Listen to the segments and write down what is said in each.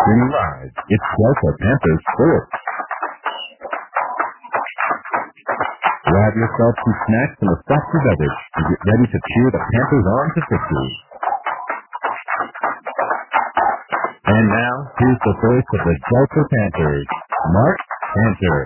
streaming live. It's Delta Panthers Sports. Grab yourself some snacks and a frosty beverage and get ready to cheer the Panthers on to victory. And now, here's the voice of the Delta Panthers, Mark Panther.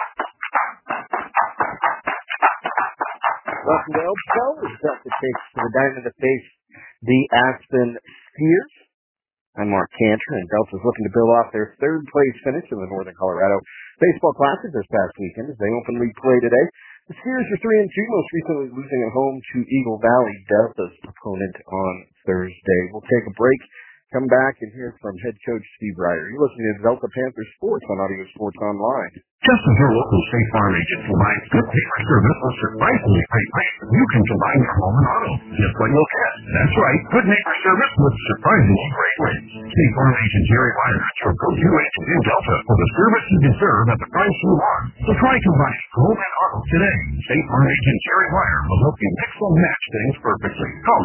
Welcome to Elk Show. Delta takes to the diamond to face the Aspen Spears. I'm Mark Cantor, and Delta's looking to build off their third-place finish in the Northern Colorado Baseball Classic this past weekend as they open league play today. The Spears are 3-2, most recently losing at home to Eagle Valley, Delta's opponent, on Thursday. We'll take a break, come back, and hear from head coach Steve Ryder. You're listening to Delta Panthers Sports on Audio Sports Online. Just as your local State Farm agent provides good paper service with surprisingly great rates, you can combine your home and auto, just like you'll get. That's right, good paper service with surprisingly great rates. State Farm agent Jerry Ryder is your go-to agent in Delta for the service you deserve at the price you want. So try combining home and auto today. State Farm agent Jerry Ryder will help you mix and match things perfectly. Call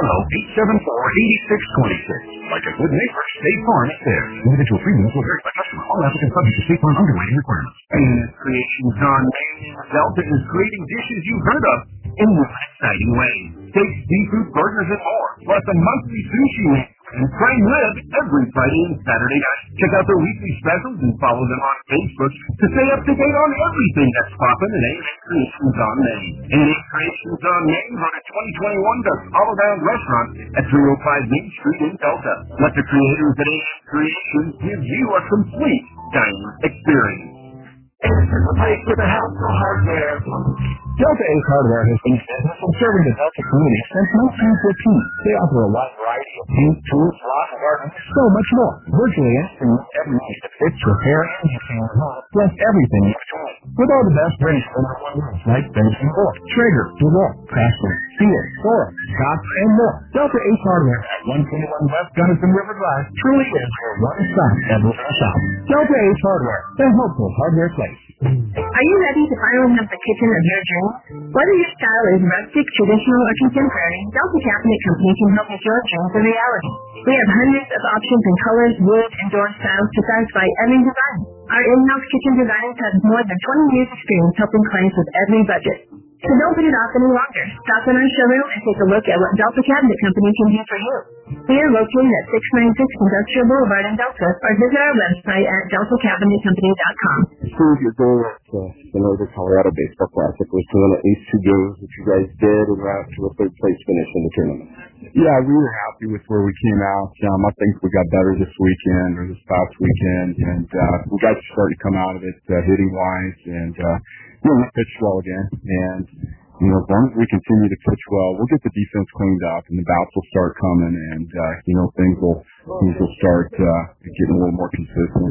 970-874-8626. Like a good neighbor, State Farm is there. Individual premiums will vary by customer. All applicants subject to State Farm underwriting requirements. Creations on Maine. Delta is creating dishes you've heard of in new and exciting ways. Steaks, seafood, burgers, and more. Plus a monthly sushi menu and prime rib every Friday and Saturday night. Check out their weekly specials and follow them on Facebook to stay up to date on everything that's popping in A&M Creations on Maine. A&M Creations on Maine voted 2021 Best All-Around Restaurant at 305 Main Street in Delta. Let the creators at A&M Creations give you a complete dining experience. It's a place with a house of hardware. Delta Ace Hardware has been in business and serving the Delta community since 1915. They offer a wide variety of paint, tools, lock, garden, and so much more. Virtually every need that fits, repair, and detail, plus everything in between. With all the best brands under one roof, like Benson Moore, Traeger, DeWalt, Craftsman, Sears, Sora, Scott, and more. Delta Ace Hardware at 121 West Gunnison River Drive truly is your one-stop everywhere shop. Delta Ace Hardware, the hopeful hardware place. Are you ready to finally have the kitchen of your dreams? Whether your style is rustic, traditional, or contemporary, Delta Cabinet Company can help make your dreams a reality. We have hundreds of options in colors, wood, and door styles to satisfy every design. Our in-house kitchen designers have more than 20 years experience helping clients with every budget. So don't put it off any longer. Stop in our showroom and take a look at what Delta Cabinet Company can do for you. We are located at 696 Industrial Boulevard in Delta, or visit our website at deltacabinetcompany.com. Steve, your goal at the Northern Colorado Baseball Classic was to win at least 2 games, which you guys did, and route to a third-place finish in the tournament. Yeah, we were happy with where we came out. I think we got better this weekend, or this past weekend, and we got to start to come out of it hitting-wise, and we pitched well again, and as long as we continue to pitch well, we'll get the defense cleaned up, and the bats will start coming, and things will start getting a little more consistent.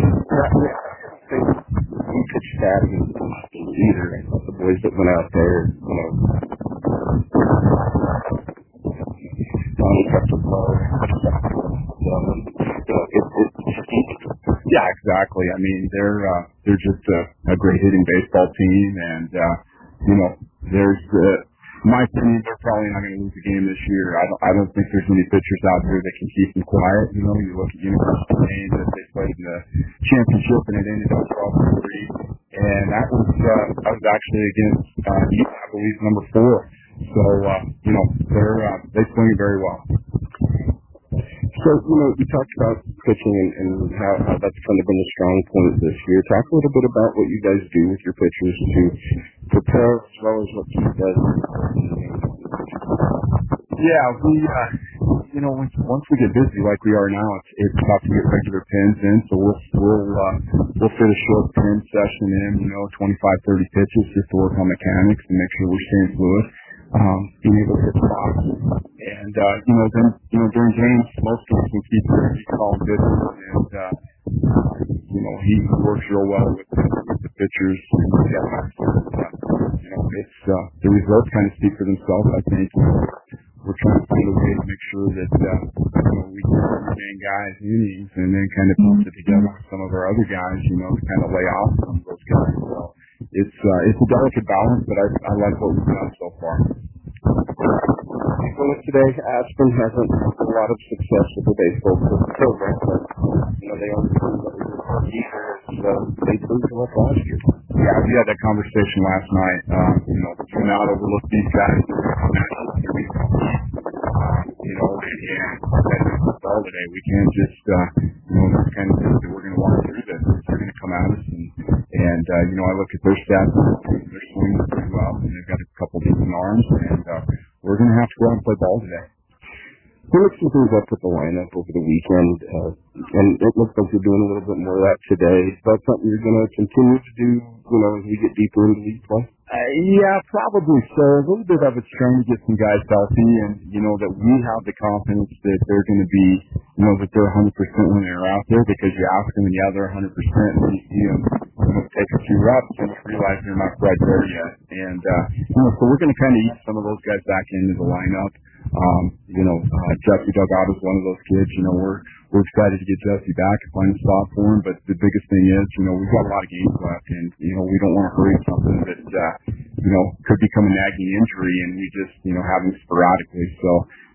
We pitched bad either. The boys that went out there, yeah, exactly. I mean, they're just a great hitting baseball team, and in my opinion, they're probably not going to lose the game this year. I don't think there's any pitchers out there that can keep them quiet. You look at University of Maine that they played in the championship and it ended up 12-3, and that was actually against I believe number 4. So they swing it very well. So, you talked about pitching and how that's kind of been a strong point this year. Talk a little bit about what you guys do with your pitchers to prepare as well as what Keith does. Yeah, once we get busy like we are now, it's tough to get regular pins in, so we'll fit a short pin session in, 25-30 pitches just to work on mechanics and make sure we're staying fluid. Being able to hit spots. And, then, during games, most of us can keep calling pitches, and, he works real well with the pitchers. The results kind of speak for themselves, I think. We're trying to find a way to make sure that, we can remain guys innings and then kind of put it together with some of our other guys, to kind of lay off some of those guys. So it's a delicate balance, but I like what we've done so far. Today, Aspen hasn't had a lot of success with the baseball program, but they always prove that we were defense. They proved to us last year. Yeah, we had that conversation last night. We cannot overlook these guys. And all today, we can't just, those kind of things that we're going to walk through that they're going to come at us. And I look at their stats, they're swinging pretty well, and they've got a couple decent arms, and we're going to have to go out and play ball today. We looked some things up with the lineup over the weekend, and it looks like you're doing a little bit more of that today. Is that something you're going to continue to do, as we get deeper into league play? Yeah, probably so. A little bit of it's trying to get some guys healthy, and that we have the confidence that they're going to be, that they're 100% when they're out there, because you ask them and yeah, they're 100%, and you see them take a few reps and realize they're not quite there yet. And so we're going to kind of ease some of those guys back into the lineup. Jesse Delgado is one of those kids. We're excited to get Jesse back and find a spot for him. But the biggest thing is, we've got a lot of games left, and we don't want to hurry something that could become a nagging injury, and we just have him sporadically. So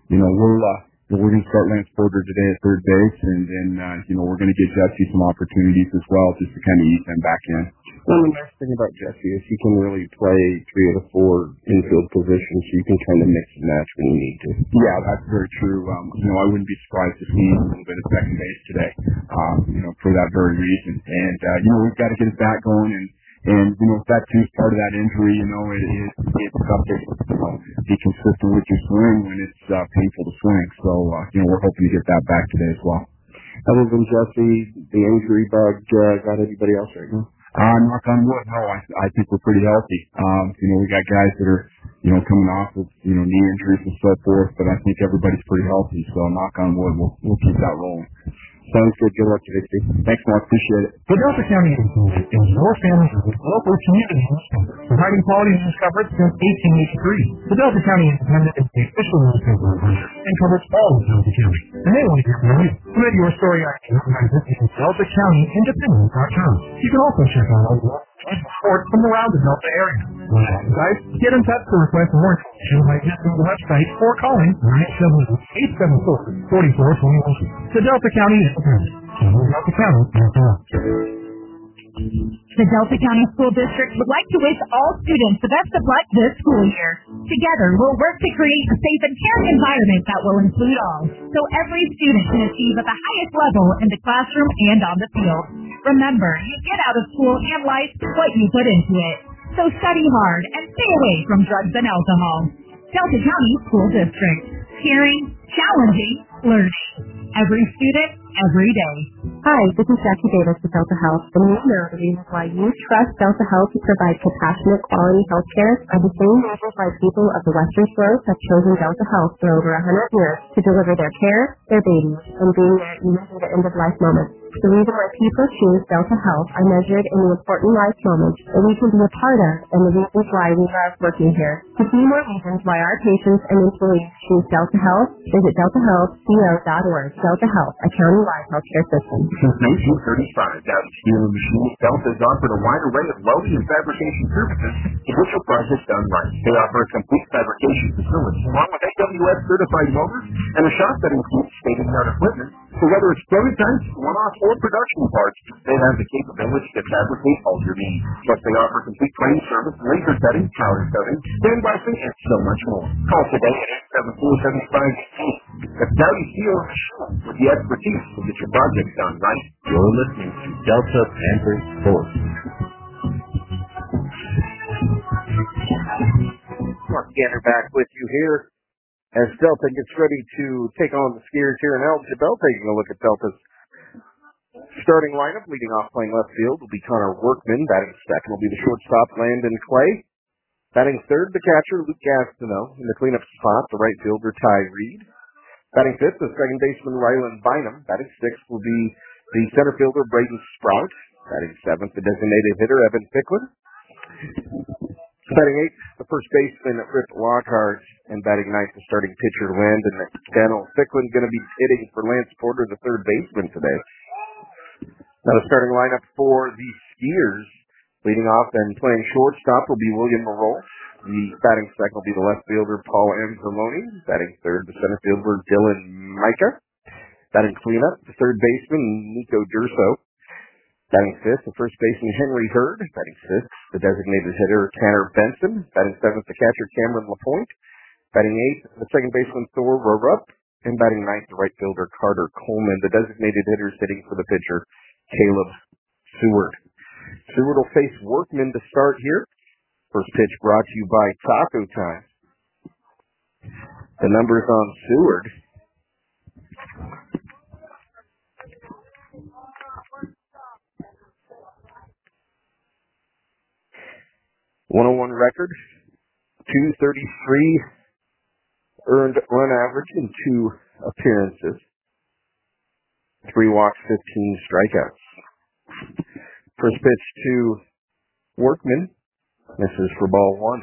we're going to start Lance Porter today at third base, and then we're going to get Jesse some opportunities as well, just to kind of ease them back in. Well, the nice thing about Jesse is he can really play 3 of the 4 infield positions, so you can kind of mix and match when you need to. Yeah, that's very true. I wouldn't be surprised to see a little bit of second base today, for that very reason. And, we've got to get his bat going, and if that too is part of that injury, it's tough to be consistent with your swing when it's painful to swing. So, we're hoping to get that back today as well. Other than Jesse, the injury bug got anybody else right now? Knock on wood, no, I think we're pretty healthy. We got guys that are, coming off with, knee injuries and so forth, but I think everybody's pretty healthy, so knock on wood, we'll keep that rolling. Sounds good. Good luck today, Steve. Thanks, Mark. Appreciate it. The Delta County Institute is your family's local community newspaper, providing quality news coverage since 1883. The Delta County Independent is the official newspaper of Winter and covers all of Delta County. And they want to hear from you. Submit your story ideas by visiting DeltaCountyIndependent.com. You can also check out all the reports from around the Delta area. Guys, get in touch to request more information by visiting the website or calling 978-874-4421. The Delta County Independent. Delta County, The Delta County School District would like to wish all students the best of luck this school year. Together, we'll work to create a safe and caring environment that will include all, so every student can achieve at the highest level in the classroom and on the field. Remember, you get out of school and life what you put into it. So study hard and stay away from drugs and alcohol. Delta County School District. Caring, challenging, learning. Every student, every day. Hi, this is Jackie Davis with Delta Health, and we know the reasons why you trust Delta Health to provide compassionate, quality health care are the same reasons why people of the Western Shores have chosen Delta Health for over 100 years to deliver their care, their babies, and being there even through the end-of-life moments. The reason why people choose Delta Health are measured in the important life moments that we can be a part of, and the reasons why we love working here. To see more reasons why our patients and employees choose Delta Health, visit deltahealthco.org. Delta Health, a county-wide healthcare system. Since 1935, Dowdy Steel and Machining Delta has offered a wide array of welding and fabrication services to get your project done right. They offer a complete fabrication facility along with AWS certified welders and a shop that includes state-of-the-art equipment. So whether it's prototypes, one-off, or production parts, they have the capability to fabricate all your needs. Plus, they offer complete training service, laser cutting, powder coating, sandblasting, and so much more. Call today at 874-7518. That's Dowdy Steel and Machining with the expertise to get your project done right. You're listening to Delta Panthers Sports. Mark Gander back with you here as Delta gets ready to take on the Skiers here in Elgin. Taking a look at Delta's starting lineup. Leading off playing left field will be Connor Workman. Batting second will be the shortstop Landon Clay. Batting third, the catcher Luke Gastineau. In the cleanup spot, the right fielder Ty Reed. Batting fifth, the second baseman Ryland Bynum. Batting sixth will be the center fielder Braden Sprout. Batting seventh, the designated hitter Evan Ficklin. Batting eighth, the first baseman Rip Lockhart. And batting ninth, the starting pitcher Landon Daniel Ficklin, going to be hitting for Lance Porter, the third baseman today. Now the starting lineup for the Skiers, leading off and playing shortstop will be William Moreau. The batting second will be the left fielder Paul Anzalone. Batting third, the center fielder Dylan Micah. Batting cleanup, the third baseman, Nico Durso. Batting fifth, the first baseman, Henry Hurd. Batting sixth, the designated hitter, Tanner Benson. Batting seventh, the catcher, Cameron LaPointe. Batting eighth, the second baseman, Thor Rupp. And batting ninth, the right fielder, Carter Coleman. The designated hitters hitting for the pitcher, Caleb Seward. Seward will face Workman to start here. First pitch brought to you by Taco Time. The numbers on Seward. .101 record, 233 earned run average in 2 appearances, 3 walks, 15 strikeouts. First pitch to Workman, misses for ball 1.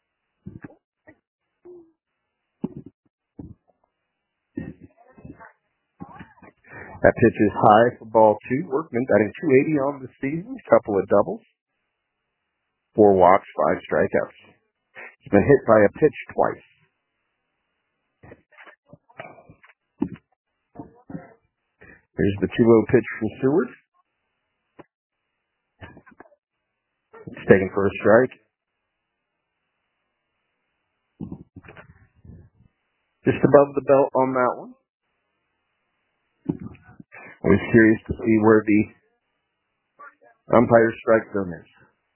That pitch is high for ball 2. Workman batting .280 on the season, couple of doubles, 4 walks, 5 strikeouts. He's been hit by a pitch twice. Here's the 2-0 pitch from Seward. It's taken for a strike. Just above the belt on that one. I was curious to see where the umpire's strike zone is.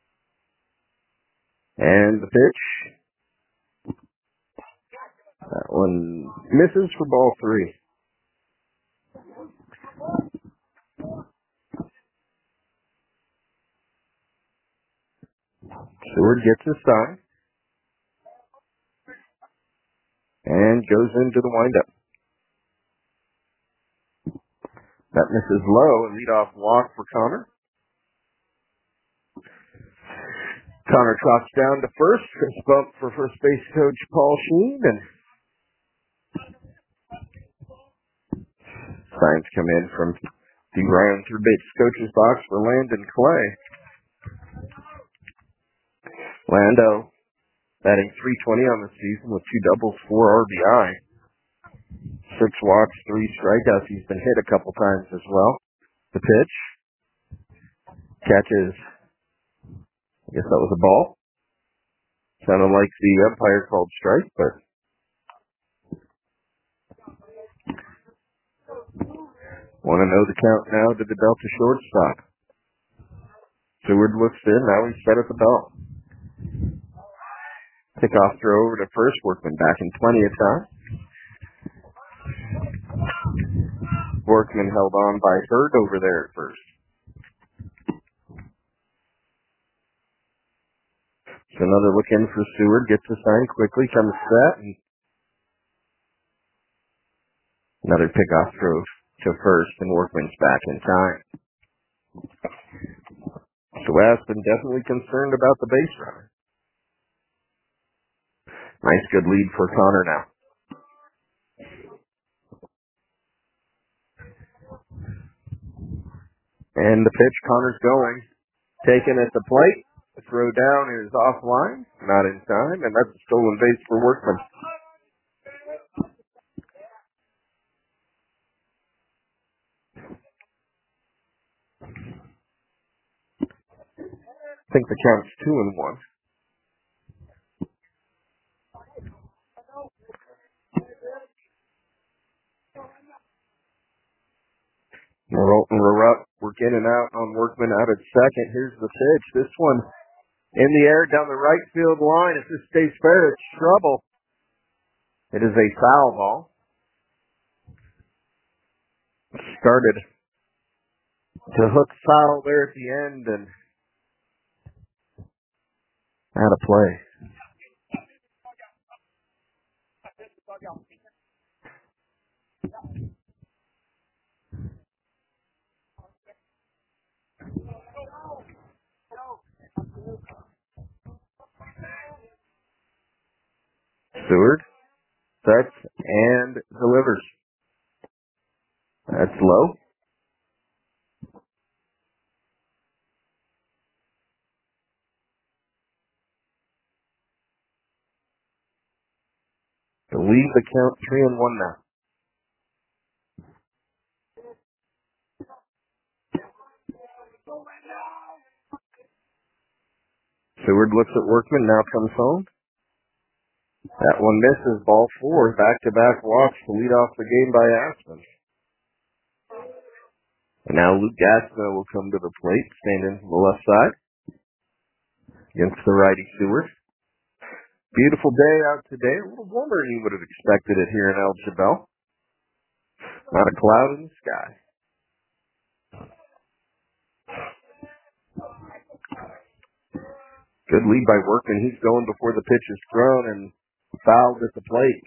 And the pitch. That one misses for ball 3. Seward gets his sign and goes into the windup. That misses low, a leadoff walk for Connor. Connor trots down to first. Fist bump for first base coach Paul Sheen, and signs come in from the Ryan third base coach's box for Landon Clay. Lando batting .320 on the season with 2 doubles, 4 RBI. 6 walks, 3 strikeouts. He's been hit a couple times as well. The pitch. Catches. I guess that was a ball. Sounded like the umpire called strike, but want to know the count now to the Delta shortstop. Seward looks in. Now he's set at the belt. Pickoff throw over to first. Workman back in plenty of time. Workman held on by Hurd over there at first. So another look in for Seward. Gets the sign quickly. Comes set. And another pickoff throw to first. And Workman's back in time. So Aspen definitely concerned about the base runner. Nice good lead for Connor now. And the pitch, Connor's going. Taken at the plate. The throw down is offline. Not in time. And that's a stolen base for Workman. I think the count's 2-1. Morton Rupp, work in and out on Workman out at second. Here's the pitch. This one in the air down the right field line. If this stays fair, it's trouble. It is a foul ball. Started to hook foul there at the end and out of play. Seward sets and delivers. That's low. To leave the count 3-1 now. Seward looks at Workman, now comes home. That one misses, ball 4, back-to-back walks to lead off the game by Aspen. And now Luke Gastineau will come to the plate, standing to the left side against the righty Seward. Beautiful day out today, a little warmer than you would have expected it here in El Jabal. Not a cloud in the sky. Good lead by Workman. He's going before the pitch is thrown and fouled at the plate.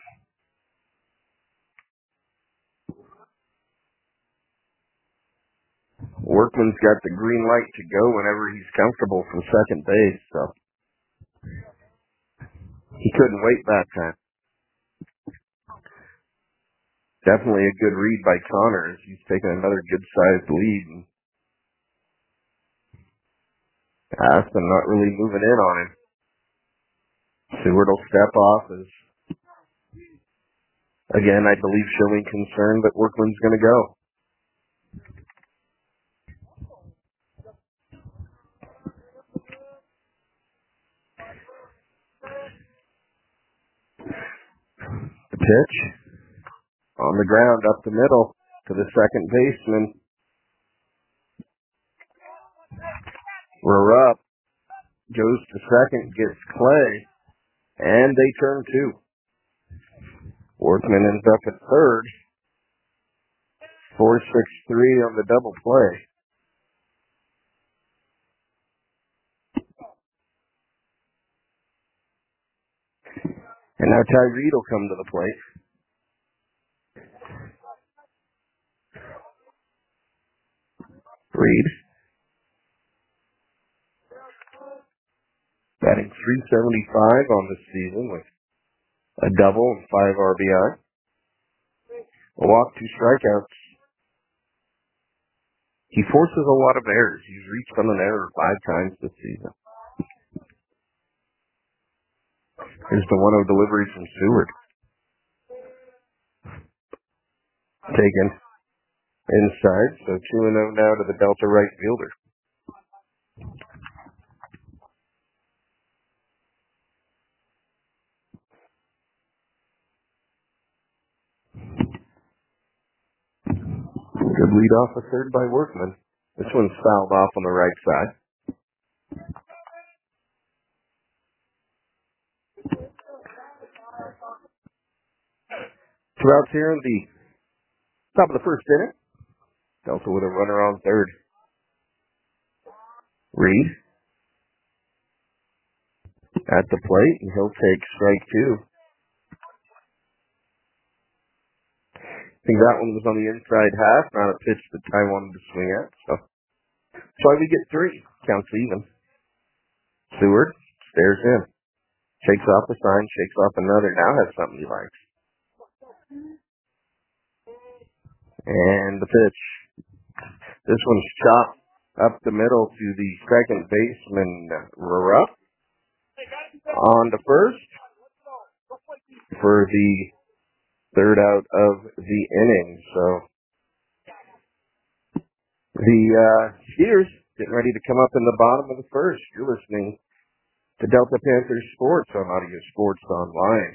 Workman's got the green light to go whenever he's comfortable from second base, so he couldn't wait that time. Definitely a good read by Connor as he's taken another good-sized lead. And Aspen not really moving in on him. Seward will step off as, again, I believe showing concern that Workman's going to go. The pitch on the ground up the middle to the second baseman. Rupp goes to second, gets Clay, and they turn 2. Workman ends up at third. 4-6-3 on the double play. And now Ty Reed will come to the plate. Reed. Batting .375 on this season with a double and 5 RBI. A walk, 2 strikeouts. He forces a lot of errors. He's reached on an error 5 times this season. Here's the 1-0 delivery from Seward. Taken inside, so 2-0 now to the Delta right fielder. Good lead off a third by Workman. This one's fouled off on the right side. Two outs here in the top of the first inning. Delta with a runner on third. Reed at the plate, and he'll take strike 2. I think that one was on the inside half, not a pitch that Ty wanted to swing at. So that's why we get 3. Counts even. Seward stares in. Shakes off the sign, shakes off another. Now has something he likes. And the pitch. This one's chopped up the middle to the second baseman, Rupp. On to first for the third out of the inning. So the Steers getting ready to come up in the bottom of the first. You're listening to Delta Panthers Sports on Audio Sports Online.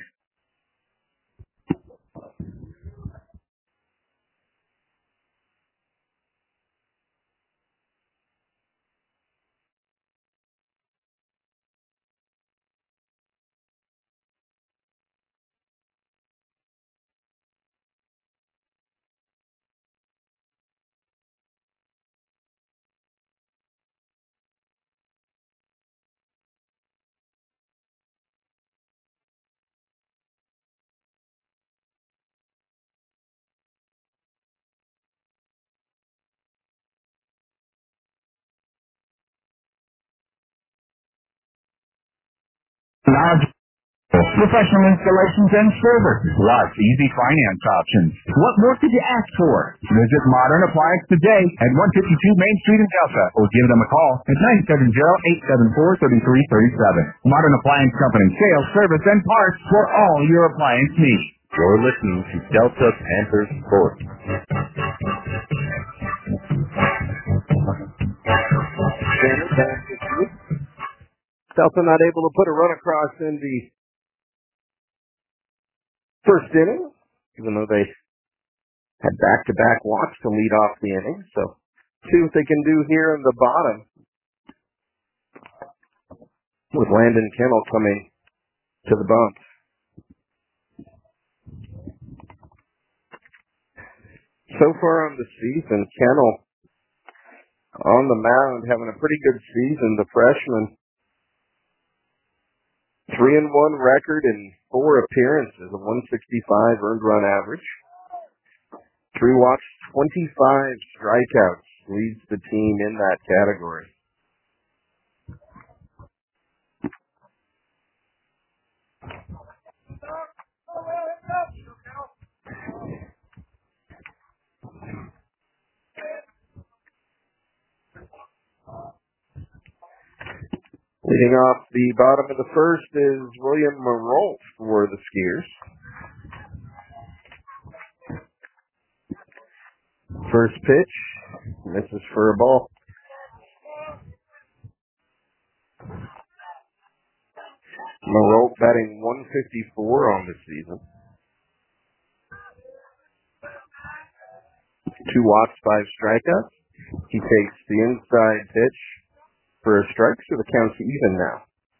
Large professional installations and service. Lots of easy finance options. What more could you ask for? Visit Modern Appliance today at 152 Main Street in Delta or give them a call at 970-874-3337. Modern Appliance Company, sales, service, and parts for all your appliance needs. You're listening to Delta Panthers Sports. Delta not able to put a run across in the first inning, even though they had back-to-back walks to lead off the inning. So, see what they can do here in the bottom with Landon Kennel coming to the bump. So far on the season, Kennel on the mound having a pretty good season. The freshman, 3-1 record in 4 appearances, a 165 earned run average. 3 walks, 25 strikeouts, leads the team in that category. Leading off the bottom of the first is William Marolt for the Skiers. First pitch, misses for a ball. Marolt batting 154 on the season. 2 walks, 5 strikeouts. He takes the inside pitch for a strike, so the count's even now.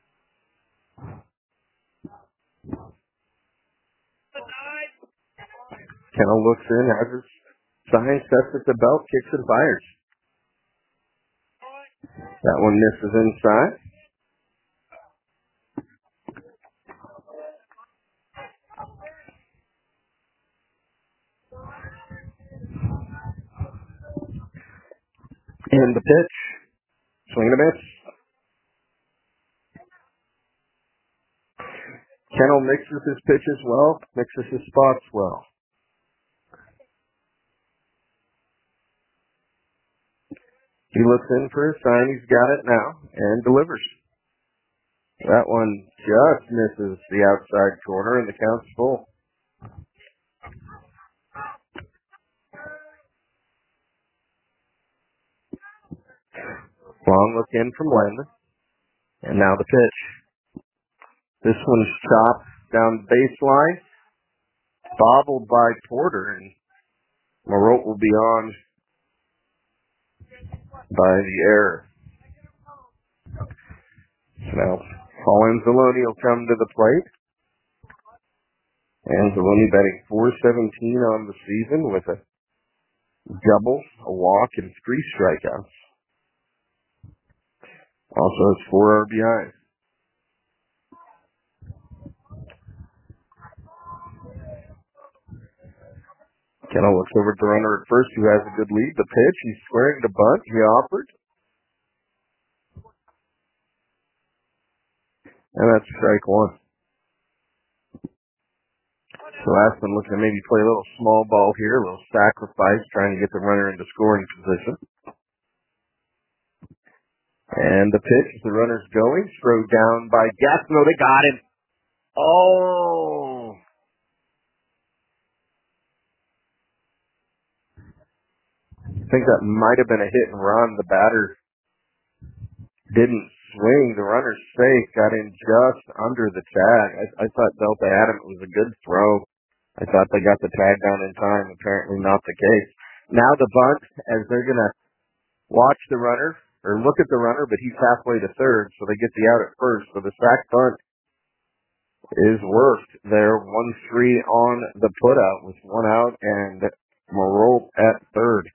Kennel looks in, has his sign, sets at the belt, kicks and fires. That one misses inside. And the pitch, swing and a miss. Kennel mixes his pitches well, mixes his spots well. He looks in for a sign, he's got it now, and delivers. That one just misses the outside corner, and the count's full. Long look in from Landon. And now the pitch. This one's chopped down the baseline, bobbled by Porter, and Marolt will be on by the error. Now, Paul Anzalone will come to the plate. Anzalone batting .417 on the season with a double, a walk, and 3 strikeouts. Also has 4 RBIs. Kennel looks over at the runner at first, who has a good lead. The pitch, he's squaring the bunt. He offered. And that's strike 1. So Aspen looking to maybe play a little small ball here, a little sacrifice, trying to get the runner into scoring position. And the pitch, as the runner's going, thrown down by Gastineau. They got him. Oh! I think that might have been a hit and run. The batter didn't swing. The runner's safe, got in just under the tag. I thought Delta had him. It was a good throw. I thought they got the tag down in time. Apparently not the case. Now the bunt, as they're going to watch the runner, or look at the runner, but he's halfway to third, so they get the out at first. So the sack bunt is worked there. 1-3 on the putout with 1 out and Marolt at third.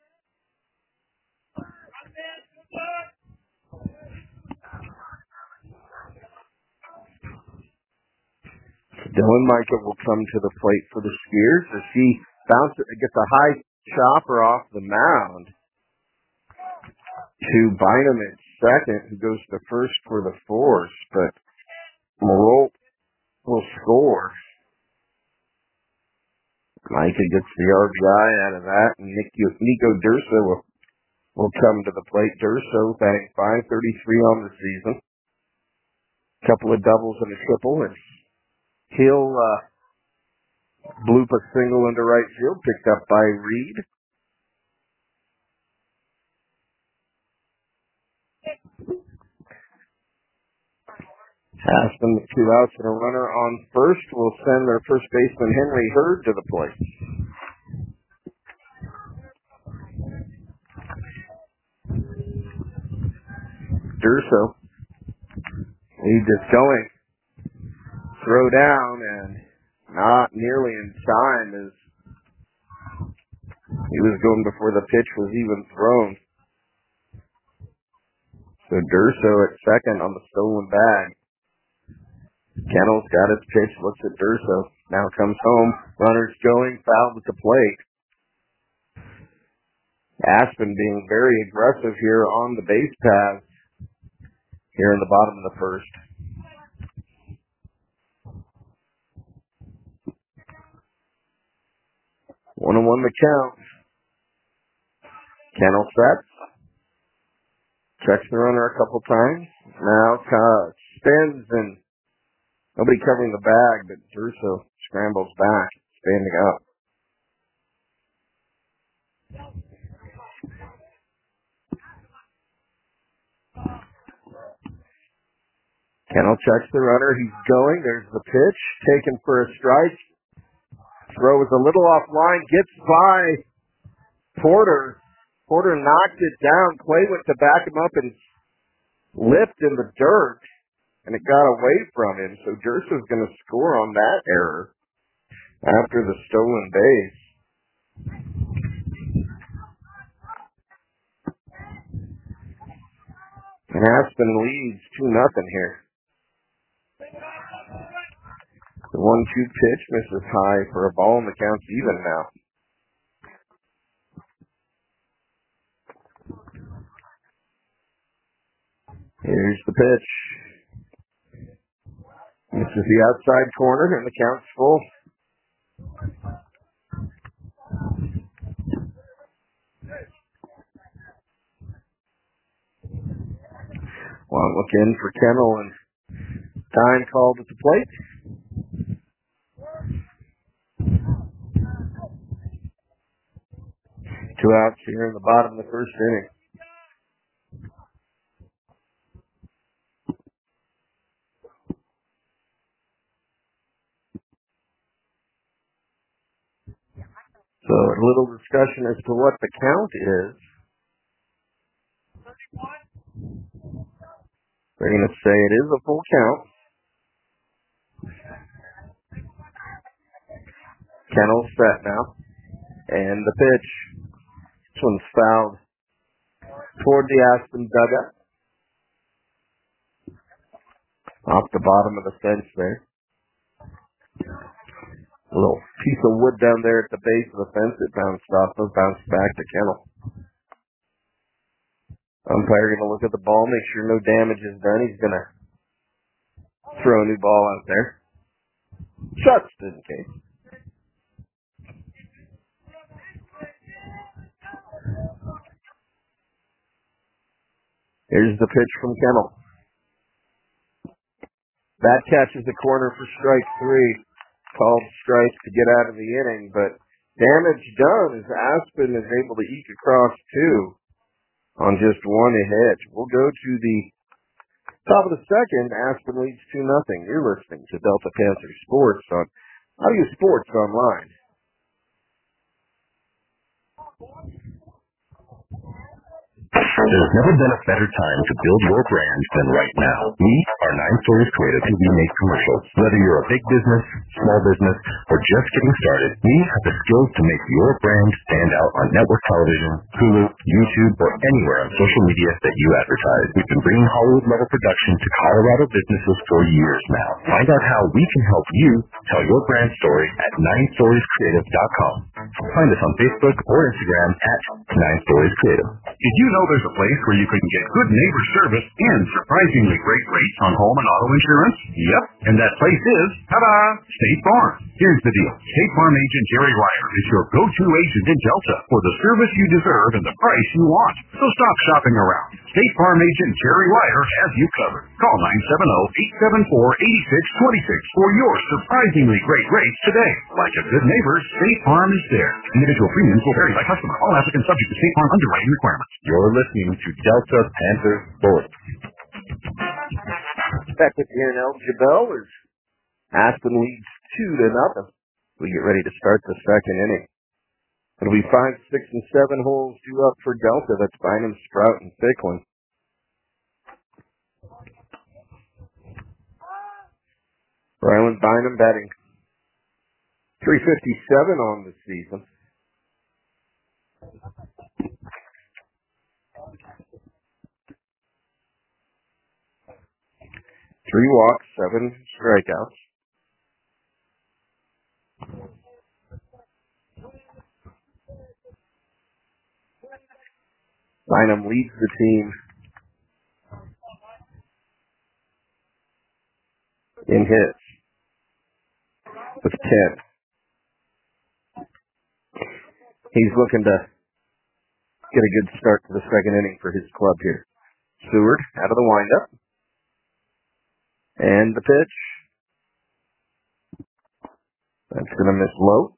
Dylan Micah will come to the plate for the Skiers as he gets a high chopper off the mound to Bynum at second, who goes to first for the force, but Marolt will score. Micah gets the RBI out of that, and Nico Durso will come to the plate. Durso batting .533 on the season. Couple of doubles and a triple, and he'll bloop a single into right field, picked up by Reed. Aspen with 2 outs and a runner on first will send their first baseman Henry Hurd to the plate. Durso leads it going. Throw down and not nearly in time as he was going before the pitch was even thrown. So Durso at second on the stolen bag. Kennel's got his pitch, looks at Durso. Now comes home. Runners going, fouled at the plate. Aspen being very aggressive here on the base paths here in the bottom of the first. 1-1 the count. Kennel sets. Checks the runner a couple times. Now spins and nobody covering the bag, but Durso scrambles back, standing up. Kennel checks the runner. He's going. There's the pitch. Taken for a strike. Throw is a little offline. Gets by Porter. Porter knocked it down. Clay went to back him up and lift in the dirt, and it got away from him. So Durso's going to score on that error after the stolen base. And Aspen leads 2-0 here. The 1-2 pitch misses high for a ball, and the count's even now. Here's the pitch. Misses the outside corner, and the count's full. One look in for Kennel, and time called at the plate. Two outs here in the bottom of the first inning. So a little discussion as to what the count is. They're going to say it is a full count. Kennel's set now. And the pitch. This one's fouled toward the Aspen dugout. Off the bottom of the fence there. A little piece of wood down there at the base of the fence. It bounced off. It bounced back to Kennel. Umpire going to look at the ball, make sure no damage is done. He's going to throw a new ball out there. Just in case. Here's the pitch from Kennel. That catches the corner for strike 3. Called strike to get out of the inning, but damage done as Aspen is able to eke across 2 on just 1 hit. We'll go to the top of the second. Aspen leads 2-0. You're listening to Delta Panther Sports on Audio Sports Online. There's never been a better time to build your brand than right now. We are 9 Stories Creative, and we make commercials. Whether you're a big business, small business, or just getting started, we have the skills to make your brand stand out on network television, Hulu, YouTube, or anywhere on social media that you advertise. We've been bringing Hollywood-level production to Colorado businesses for years now. Find out how we can help you tell your brand story at 9storiescreative.com. Find us on Facebook or Instagram at 9 Stories Creative. Did you know there's a place where you can get good neighbor service and surprisingly great rates on home and auto insurance? Yep, and that place is, ta-da, State Farm. Here's the deal. State Farm agent Jerry Ryer is your go-to agent in Delta for the service you deserve and the price you want. So stop shopping around. State Farm agent Jerry Ryer has you covered. Call 970-874-8626 for your surprisingly great rates today. Like a good neighbor, State Farm is there. Individual premiums will vary by customer. All applicants subject to State Farm underwriting requirements. You're listening to Delta Panther Sports. expected here in Jebel as Aspen leads 2-0. We get ready to start the second inning. It'll be 5, 6, and 7 holes due up for Delta. That's Bynum, Sprout, and Ficklin. Ryland Bynum batting .357 on the season. Three walks, 7 strikeouts. Bynum leads the team in hits with 10. He's looking to get a good start to the second inning for his club here. Seward out of the windup. And the pitch. That's going to miss low.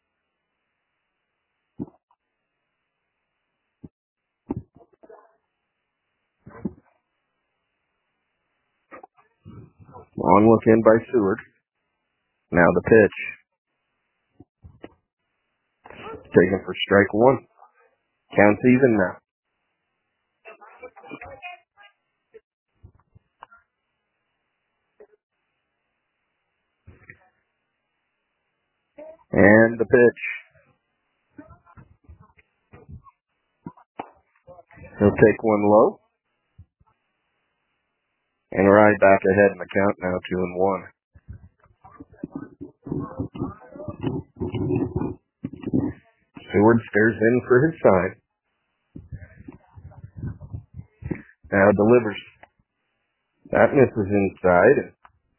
Long look in by Seward. Now the pitch. Taken for strike one. Counts even now. And the pitch. He'll take one low. And right back ahead in the count now, 2-1. Seward stares in for his side. Now delivers. That misses inside.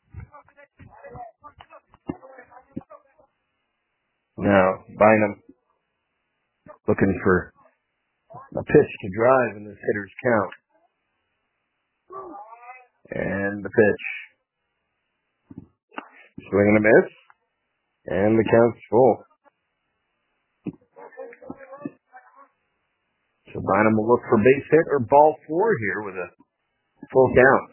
Now Bynum looking for a pitch to drive in this hitter's count. And the pitch. Swing and a miss. And the count's full. So Bynum will look for base hit or ball 4 here with a full count.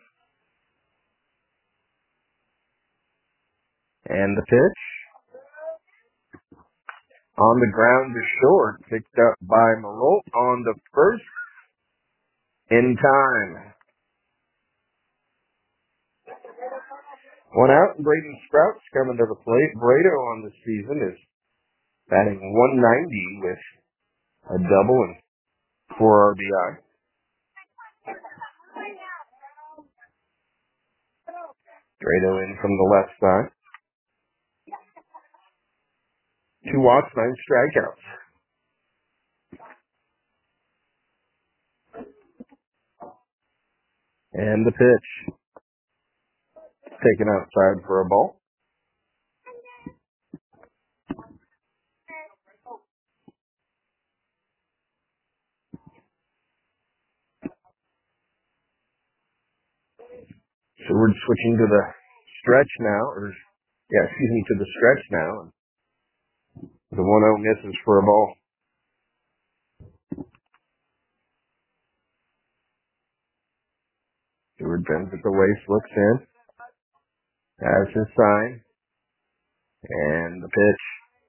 And the pitch. On the ground to short. Picked up by Marolt on the first. In time. One out, and Braden Sprout's coming to the plate. Brado on the season is batting .190 with a double and 4 RBI. Brado in from the left side. 2 walks, 9 strikeouts. And the pitch. Taken outside for a ball. Seward switching to the stretch now, to the stretch now. The 1-0 misses for a ball. Seward bends at the waist, looks in. Has his sign. And the pitch.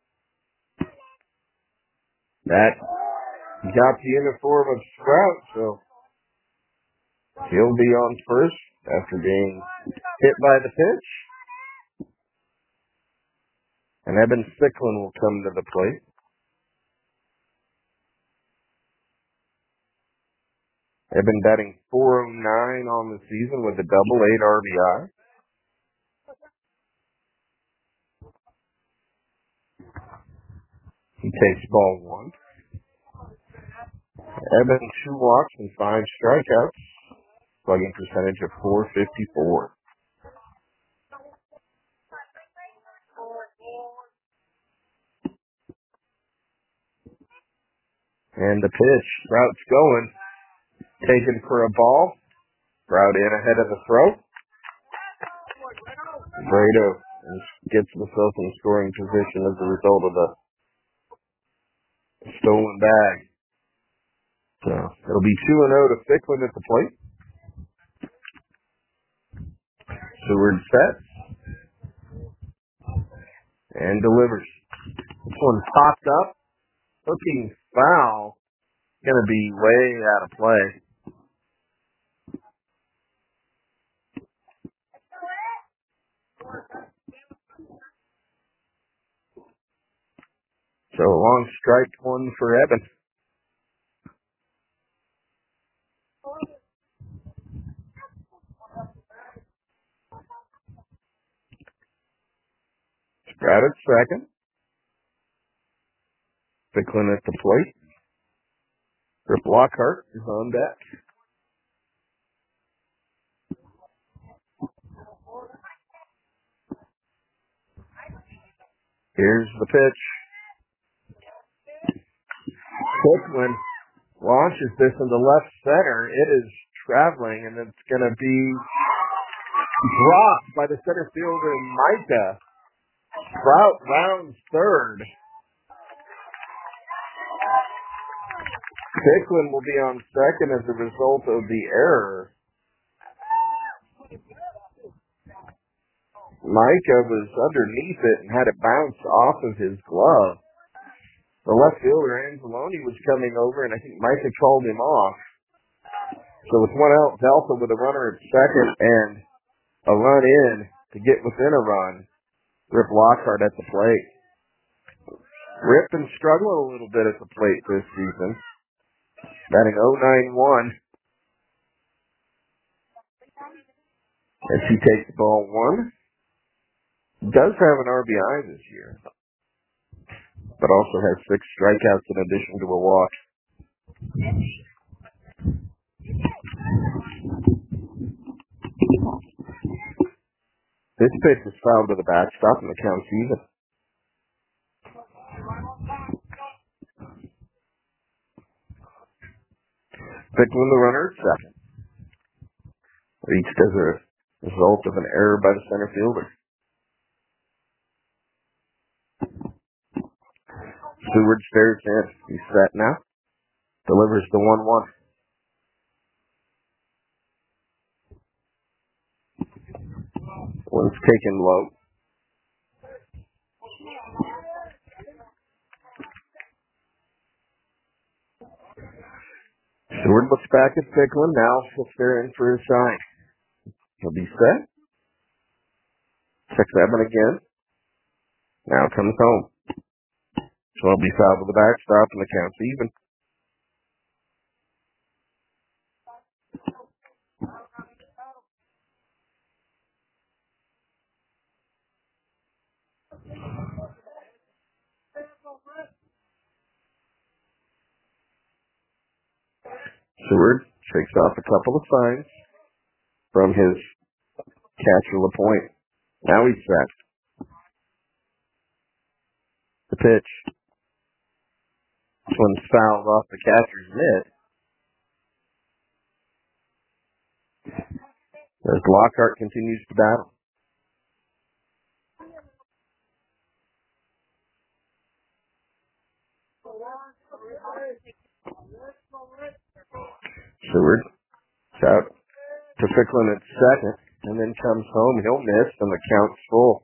That got the uniform of Sprout, so he'll be on first after being hit by the pitch. And Eben Ficklin will come to the plate. Eben batting .409 on the season with a double, 8 RBI. He takes ball 1. Eben 2 walks and 5 strikeouts. Slugging percentage of .454. And the pitch. Sprout's going. Taken for a ball. Sprout in ahead of the throw. Brado gets himself in scoring position as a result of the stolen bag. So it'll be 2-0 to Ficklin at the plate. Seward sets and delivers. This one popped up. Hooking foul. Going to be way out of play. So a long strike one for Evan. Sprout at second. Ficklin at the plate. Rip Lockhart is on deck. Here's the pitch. Ficklin launches this into left center. It is traveling, and it's going to be dropped by the center fielder, Micah. Sprout rounds third. Ficklin will be on second as a result of the error. Micah was underneath it and had it bounce off of his glove. The left fielder, Anzalone, was coming over, and I think Micah called him off. So with one out, Delta with a runner at second and a run in to get within a run. Rip Lockhart at the plate. Rip been struggling a little bit at the plate this season. Batting .091. As he takes ball one. Does have an RBI this year, but also has 6 strikeouts in addition to a walk. This pitch is fouled to the backstop and the count's even. Ficklin the runner at second. Reached as a result of an error by the center fielder. Seward stares in. He's set now. Delivers the 1-1. One's taken low. Seward looks back at Ficklin. Now he'll stare in for his sign. He'll be set. Checks Evan again. Now comes home. So it'll be fouled to the backstop and the count's even. Seward shakes off a couple of signs from his catcher LaPointe. Now he's set. The pitch. This one's fouled off the catcher's mitt. As Lockhart continues to battle. Seward out to Ficklin at second, and then comes home. He'll miss, and the count's full.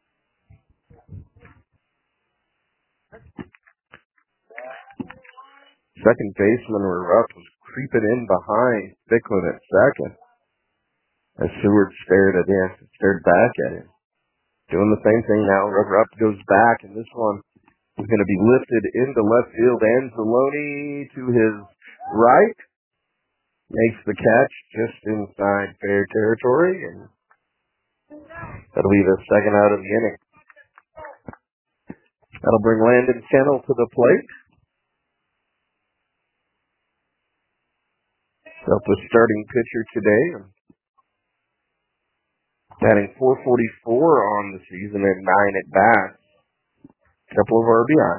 Second baseman Rupp was creeping in behind Ficklin at second as Seward stared back at him. Doing the same thing now. Rupp goes back, and this one is going to be lifted into left field. Anzalone to his right makes the catch just inside fair territory, and that'll be the second out of the inning. That'll bring Landon Kennel to the plate. Delta's starting pitcher today, batting .444 on the season and 9 at bats. Couple of RBI.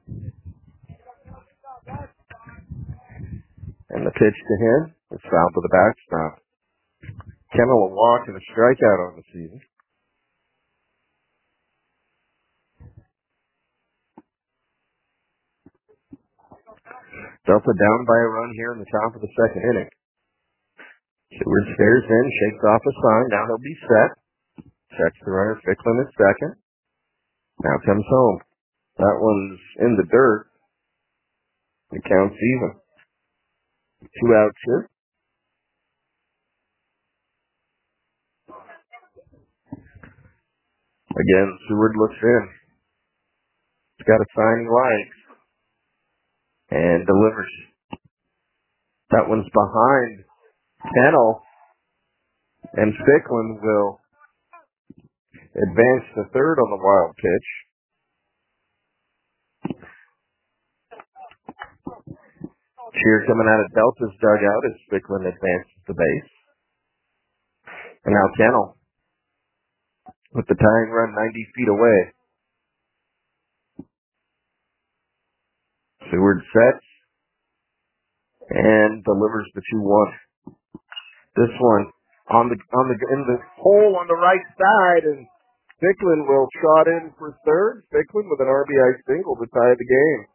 And the pitch to him is fouled to the backstop. Kennel a walk and a strikeout on the season. Delta down by a run here in the top of the second inning. Seward stares in, shakes off a sign. Now he'll be set. Checks the runner. Ficklin at second. Now comes home. That one's in the dirt. The count's even. 2 outs here. Again, Seward looks in. He's got a sign he likes. And delivers. That one's behind Kennel. And Ficklin will advance to third on the wild pitch. Cheer coming out of Delta's dugout as Ficklin advances the base. And now Kennel with the tying run 90 feet away. Seward sets and delivers the 2-1. This one in the hole on the right side, and Ficklin will trot in for third. Ficklin with an RBI single to tie the game.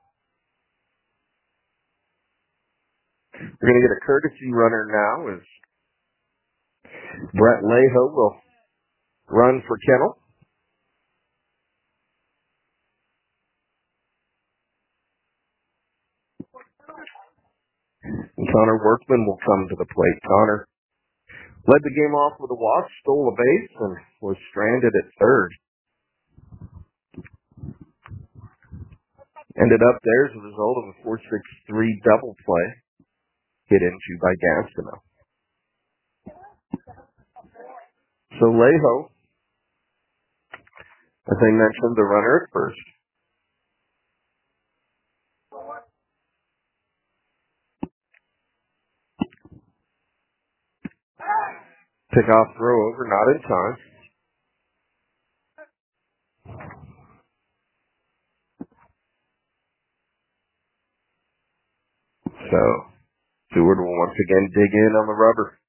We're going to get a courtesy runner now as Brett Leho will run for Kennel. And Connor Workman will come to the plate. Connor led the game off with a walk, stole a base, and was stranded at third. Ended up there as a result of a 4-6-3 double play hit into by Gastineau. So Leho, as I mentioned, the runner at first. Pickoff throw over, not in time. So Seward will once again dig in on the rubber.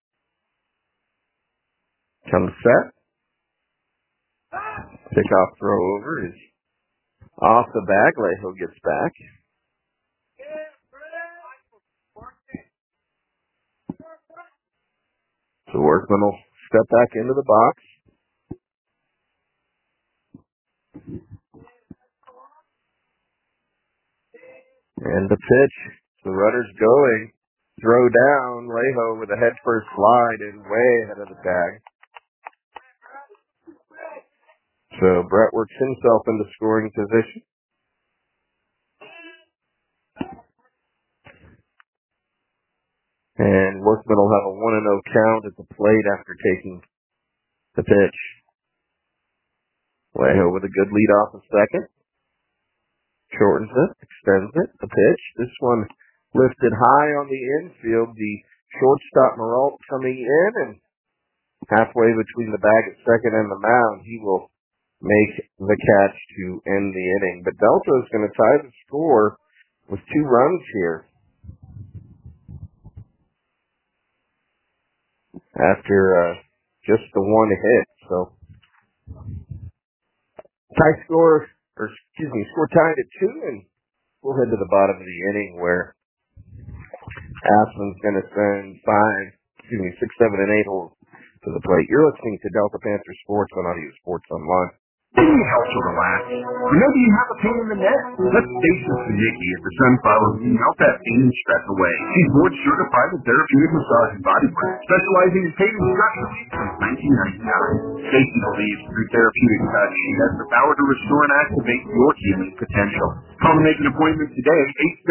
Comes set. Pickoff throw over is off the bag. Leho gets back. So Workman will step back into the box. And the pitch. The runner's going. Throw down. Leho with a head first slide and way ahead of the tag. So Brett works himself into scoring position. And Workman will have a 1-0 count at the plate after taking the pitch. Leho with a good lead off of second. Shortens it, extends it, the pitch. This one lifted high on the infield. The shortstop Maralt coming in, and halfway between the bag at second and the mound, he will make the catch to end the inning. But Delta is going to tie the score with 2 runs here after just the one hit. So score tied at 2, and we'll head to the bottom of the inning where Aspen's going to send 6, 7, and 8 holes to the plate. You're listening to Delta Panther Sports on Audio Sports Online. Need help to relax? Or maybe you have a pain in the neck? Let Stacia Nikki at the Sunflower Room help that pain and stress away. She's board certified in therapeutic massage and bodywork, specializing in pain and stress relief since 1999. Stacy believes through therapeutic touch she has the power to restore and activate your healing potential. Call to make an appointment today,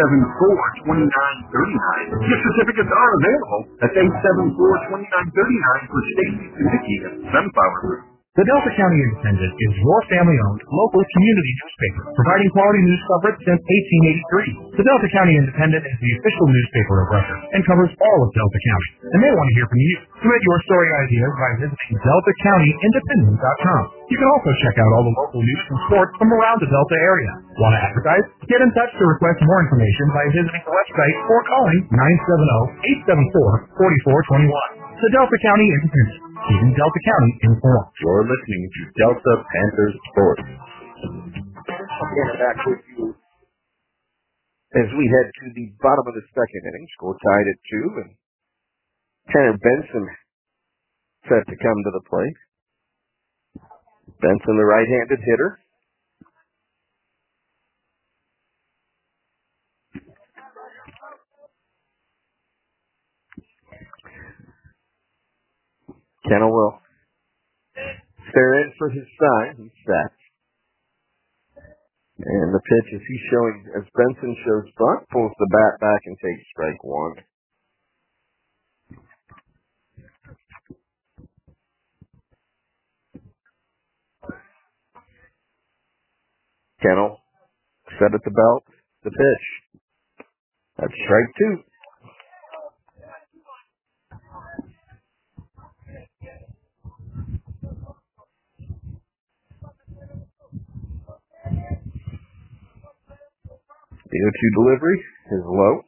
874-2939. Gift certificates are available. That's 874-2939 for Stacy Nikki at the Sunflower Room. The Delta County Independent is your family-owned, local community newspaper, providing quality news coverage since 1883. The Delta County Independent is the official newspaper of record and covers all of Delta County, and they want to hear from you. Submit your story ideas by visiting DeltaCountyIndependent.com. You can also check out all the local news and sports from around the Delta area. Want to advertise? Get in touch to request more information by visiting the website or calling 970-874-4421. The Delta County Independent, keeping Delta County informed. You're listening to Delta Panthers Sports. Again, back with you as we head to the bottom of the second inning. Score tied at 2, and Tanner Benson set to come to the plate. Benson, the right-handed hitter. Kennel will stare in for his sign. He's set. And the pitch is he's showing, as Benson shows bunt, pulls the bat back and takes strike one. Kennel set at the belt. The pitch. That's strike two. The 0-2 delivery is low.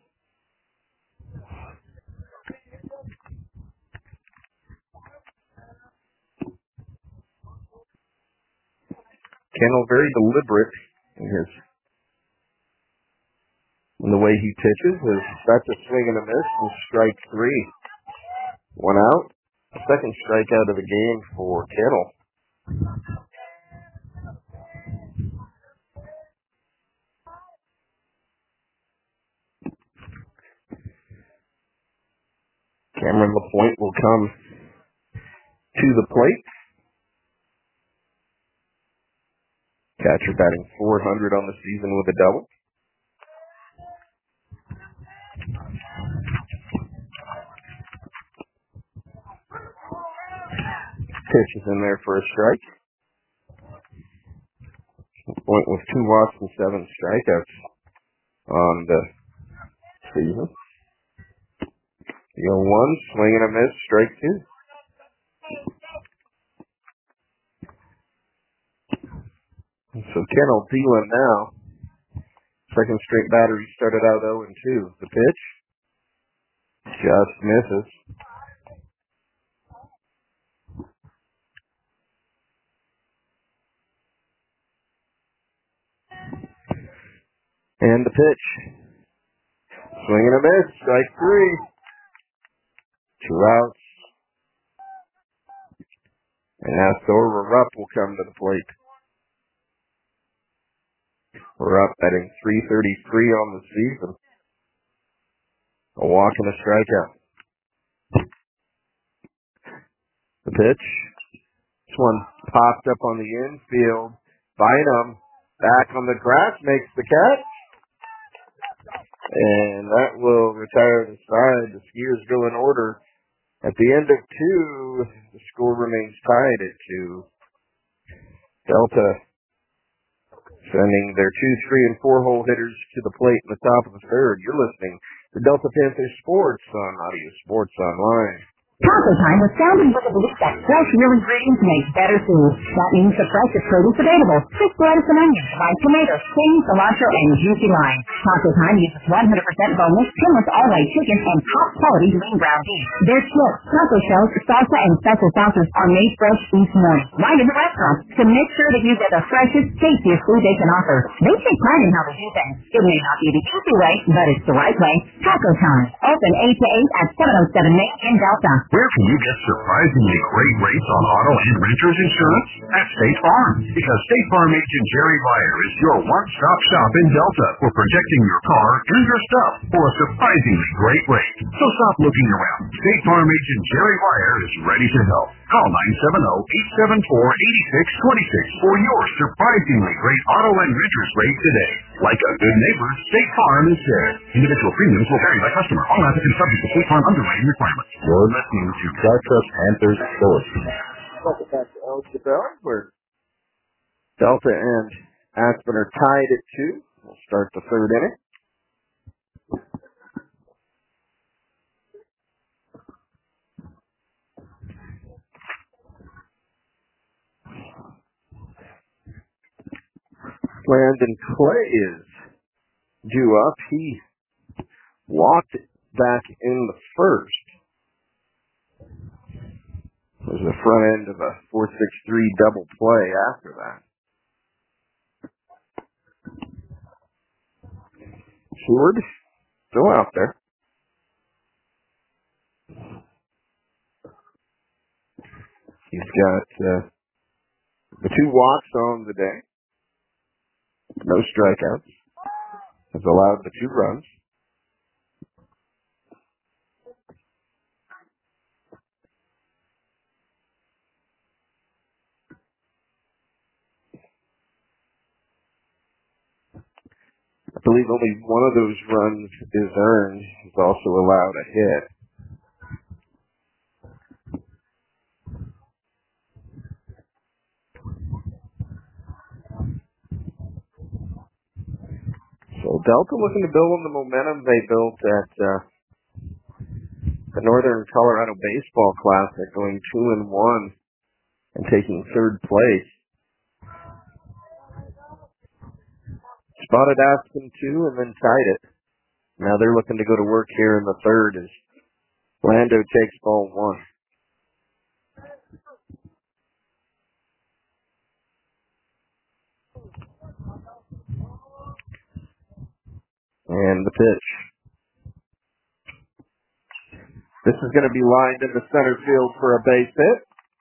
Kennel very deliberate in the way he pitches. That's a swing and a miss and strike three. One out. Second strikeout of the game for Kennel. Cameron LaPointe will come to the plate. Catcher batting .400 on the season with a double. Pitch is in there for a strike. LaPointe with 2 walks and 7 strikeouts on the season. The 0-1, swing and a miss, strike two. So Kennel dealing now. Second straight batter, he started out 0-2. The pitch just misses. And the pitch. Swing and a miss, strike three. 2 outs. And now Thor Rupp will come to the plate. Rupp batting .333 on the season. A walk and a strikeout. The pitch. This one popped up on the infield. Bynum back on the grass, makes the catch. And that will retire the side. The Skiers go in order. At the end of 2, the score remains tied at 2. Delta sending their 2, 3, and 4 hole hitters to the plate in the top of the third. You're listening to Delta Panthers Sports on Audio Sports Online. Taco Time was founded with the belief that fresh, real ingredients make better food. That means the freshest produce available. Crisp lettuce and onions, fried tomatoes, cream, cilantro, and juicy lime. Taco Time uses 100% boneless, skinless, all-white chicken, and top-quality lean ground beef. Their chips, taco shells, salsa, and special sauces are made fresh each morning, right in the restaurant, to make sure that you get the freshest, tastiest food they can offer. They take pride in how they do things. It may not be the easy way, but it's the right way. Taco Time. Open 8 to 8 at 707 Main in Delta. Where can you get surprisingly great rates on auto and renter's insurance? At State Farm. Because State Farm agent Jerry Meyer is your one-stop shop in Delta for protecting your car and your stuff for a surprisingly great rate. So stop looking around. State Farm agent Jerry Meyer is ready to help. Call 970-874-8626 for your surprisingly great auto and renter's rate today. Like a good neighbor, State Farm is there. Individual premiums will vary by customer. All applicants subject to State Farm underwriting requirements. You're listening to Delta Panthers Sports. Welcome back to El Jabbar, where Delta and Aspen are tied at 2. We'll start the third inning. Landon Clay is due up. He walked back in the first. It was the front end of a 4-6-3 double play after that. Seward still out there. He's got The 2 walks on the day, no strikeouts, has allowed the 2 runs. I believe only one of those runs is earned. He's also allowed a hit. So Delta looking to build on the momentum they built at the Northern Colorado Baseball Classic, going 2-1 and taking 3rd place. Spotted Aspen 2 and then tied it. Now they're looking to go to work here in the 3rd as Lando takes ball 1. And the pitch. This is going to be lined into center field for a base hit.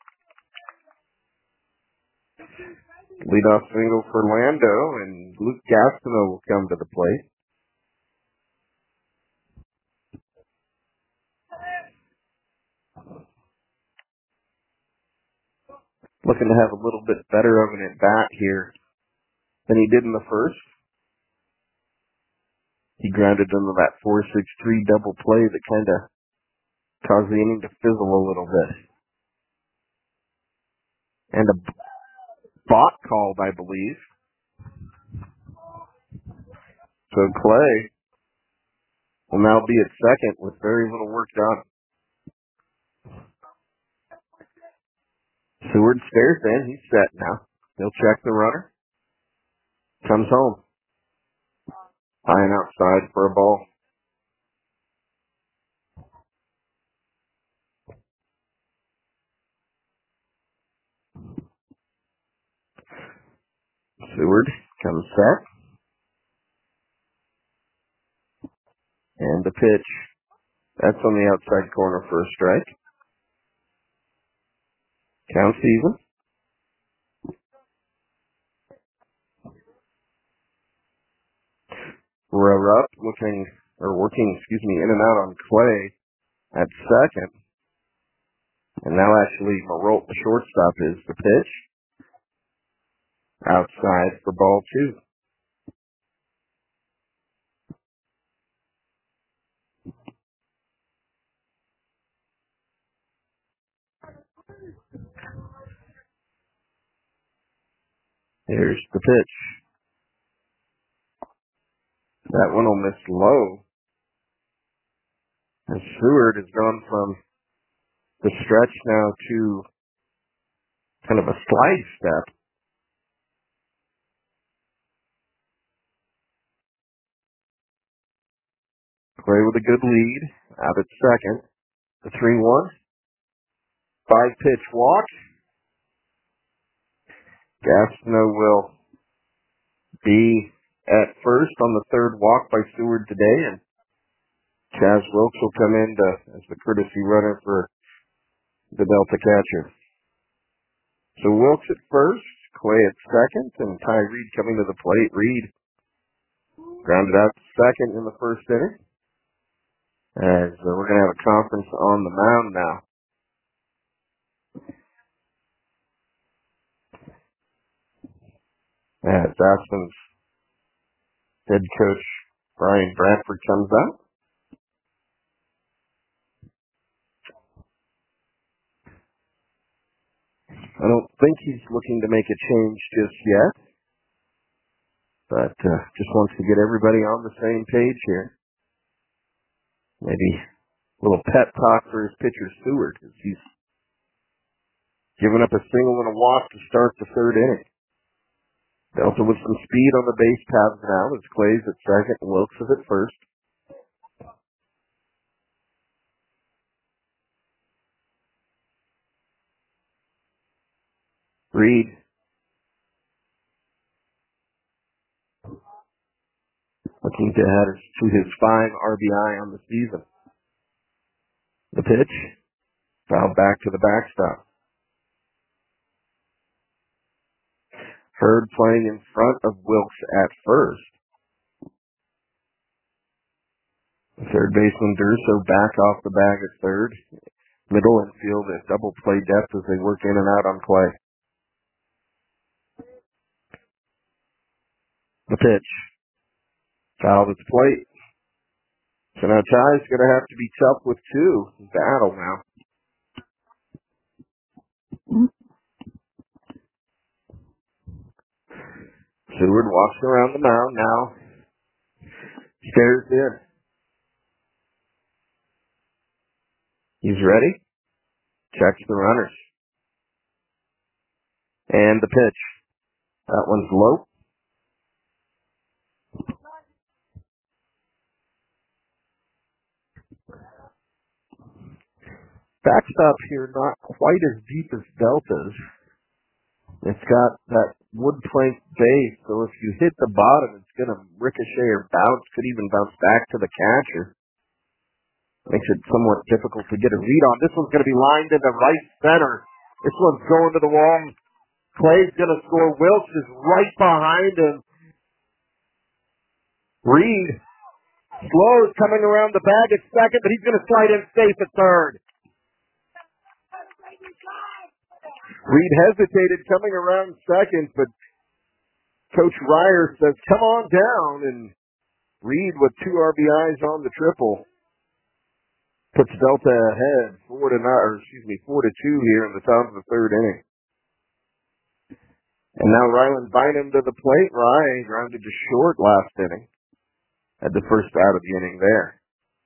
Leadoff single for Lando, and Luke Gastineau will come to the plate. Looking to have a little bit better of an at-bat here than he did in the first. He grounded into that 4-6-3 double play that kind of caused the inning to fizzle a little bit. And a bot called, I believe. So Clay will now be at second with very little work done. Seward stares in. He's set now. He'll check the runner. Comes home. High and outside for a ball. Seward comes set. And the pitch. That's on the outside corner for a strike. Counts even. Rupp working in and out on Clay at second. And now actually Marolt, the shortstop, is the pitch. Outside for ball 2. Here's the pitch. That one will miss low. And Seward has gone from the stretch now to kind of a slide step. Clay with a good lead. Out at second. The 3-1. 5-pitch walk. Gastineau will be at first on the 3rd walk by Seward today, and Chaz Wilkes will come in as the courtesy runner for the Delta catcher. So Wilkes at first, Clay at second, and Ty Reed coming to the plate. Reed grounded out to second in the first inning. As we're going to have a conference on the mound now. As Aspen's head coach Brian Bradford comes out. I don't think he's looking to make a change just yet, but just wants to get everybody on the same page here. Maybe a little pep talk for his pitcher Seward, because he's given up a single and a walk to start the 3rd inning. Delta with some speed on the base paths now as Clay's at second and Wilkes is at first. Reed looking to add to his 5 RBI on the season. The pitch, fouled back to the backstop. Hurd playing in front of Wilkes at first. Third baseman Durso back off the bag at third. Middle infield at double play depth as they work in and out on Clay. The pitch. Fouled at the plate. So now Ty's going to have to be tough with two. Battle now. Seward walks around the mound now. Stares in. He's ready. Checks the runners. And the pitch. That one's low. Backstop here not quite as deep as Delta's. It's got that wood plank base, so if you hit the bottom, it's going to ricochet or bounce, could even bounce back to the catcher. Makes it somewhat difficult to get a read on. This one's going to be lined into right center. This one's going to the wall. Clay's going to score. Wilkes is right behind him. Reed slows coming around the bag at second, but he's going to slide in safe at third. Reed hesitated coming around second, but Coach Ryer says, come on down, and Reed with 2 RBIs on the triple puts Delta ahead 4-2 here in the top of the third inning. And now Ryland Bynum to the plate. Rye grounded to short last inning. Had the first out of the inning there.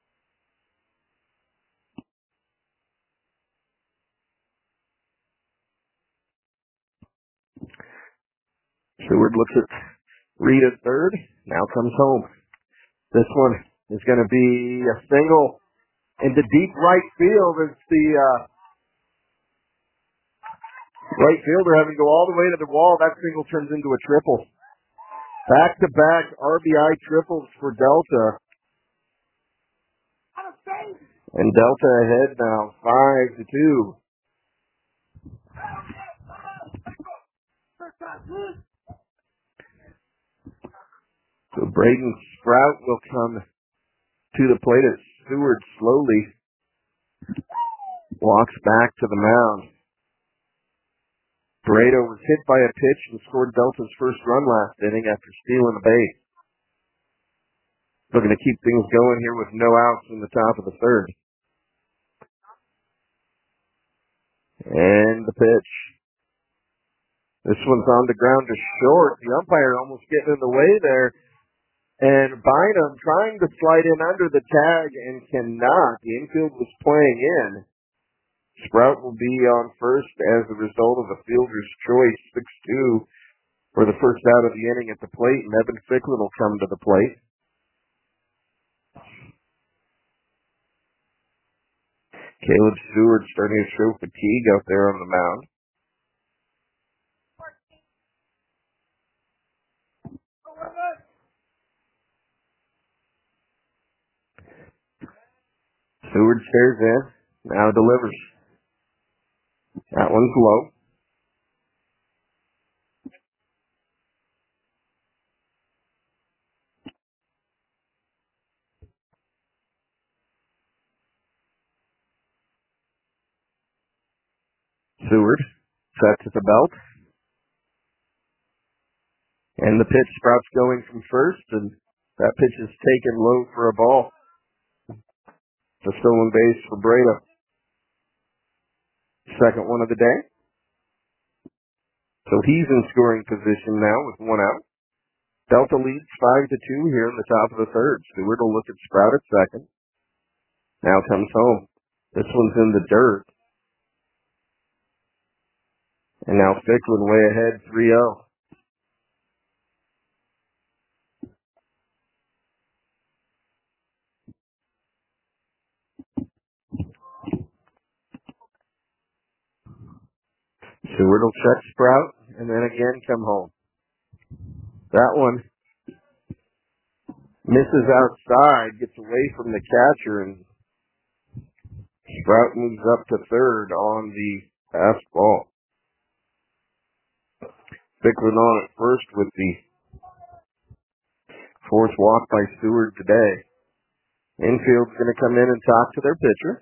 Seward looks at Reed at third. Now comes home. This one is going to be a single into deep right field. It's the right fielder having to go all the way to the wall. That single turns into a triple. Back-to-back RBI triples for Delta. And Delta ahead now, 5-2. So Braden Sprout will come to the plate as Seward slowly walks back to the mound. Pareto was hit by a pitch and scored Delta's first run last inning after stealing a base. Looking to keep things going here with no outs in the top of the third. And the pitch. This one's on the ground to short. The umpire almost getting in the way there. And Bynum trying to slide in under the tag and cannot. The infield was playing in. Sprout will be on first as a result of a fielder's choice, 6-2 for the first out of the inning at the plate, and Evan Ficklin will come to the plate. Caleb Seward starting to show fatigue out there on the mound. Seward stares in, now delivers. That one's low. Seward sets at the belt. And the pitch, Sprout's going from first, and that pitch is taken low for a ball. The stolen base for Breda. Second one of the day. So he's in scoring position now with one out. Delta leads 5-2 here in the top of the third. Seward will look at Sprout at second. Now comes home. This one's in the dirt. And now Ficklin way ahead, 3-0. Seward will check Sprout, and then again come home. That one misses outside, gets away from the catcher, and Sprout moves up to third on the fastball. Bicklin on at first with the fourth walk by Seward today. Infield's going to come in and talk to their pitcher.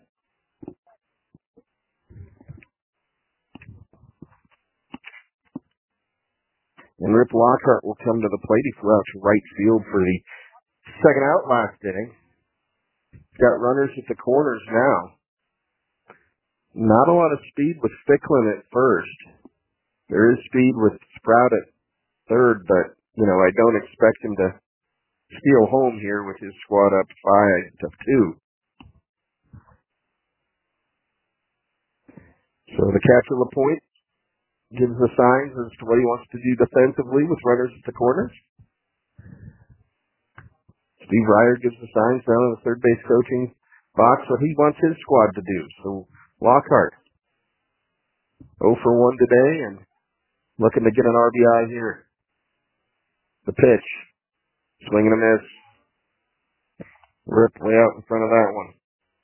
And Rip Lockhart will come to the plate. He flew out to right field for the second out last inning. Got runners at the corners now. Not a lot of speed with Ficklin at first. There is speed with Sprout at third, but, I don't expect him to steal home here with his squad up 5-2. So the catcher LaPointe gives the signs as to what he wants to do defensively with runners at the corners. Steve Ryer gives the signs down in the third base coaching box what he wants his squad to do. So Lockhart, 0 for 1 today and looking to get an RBI here. The pitch, swing and a miss. Rip way out in front of that one.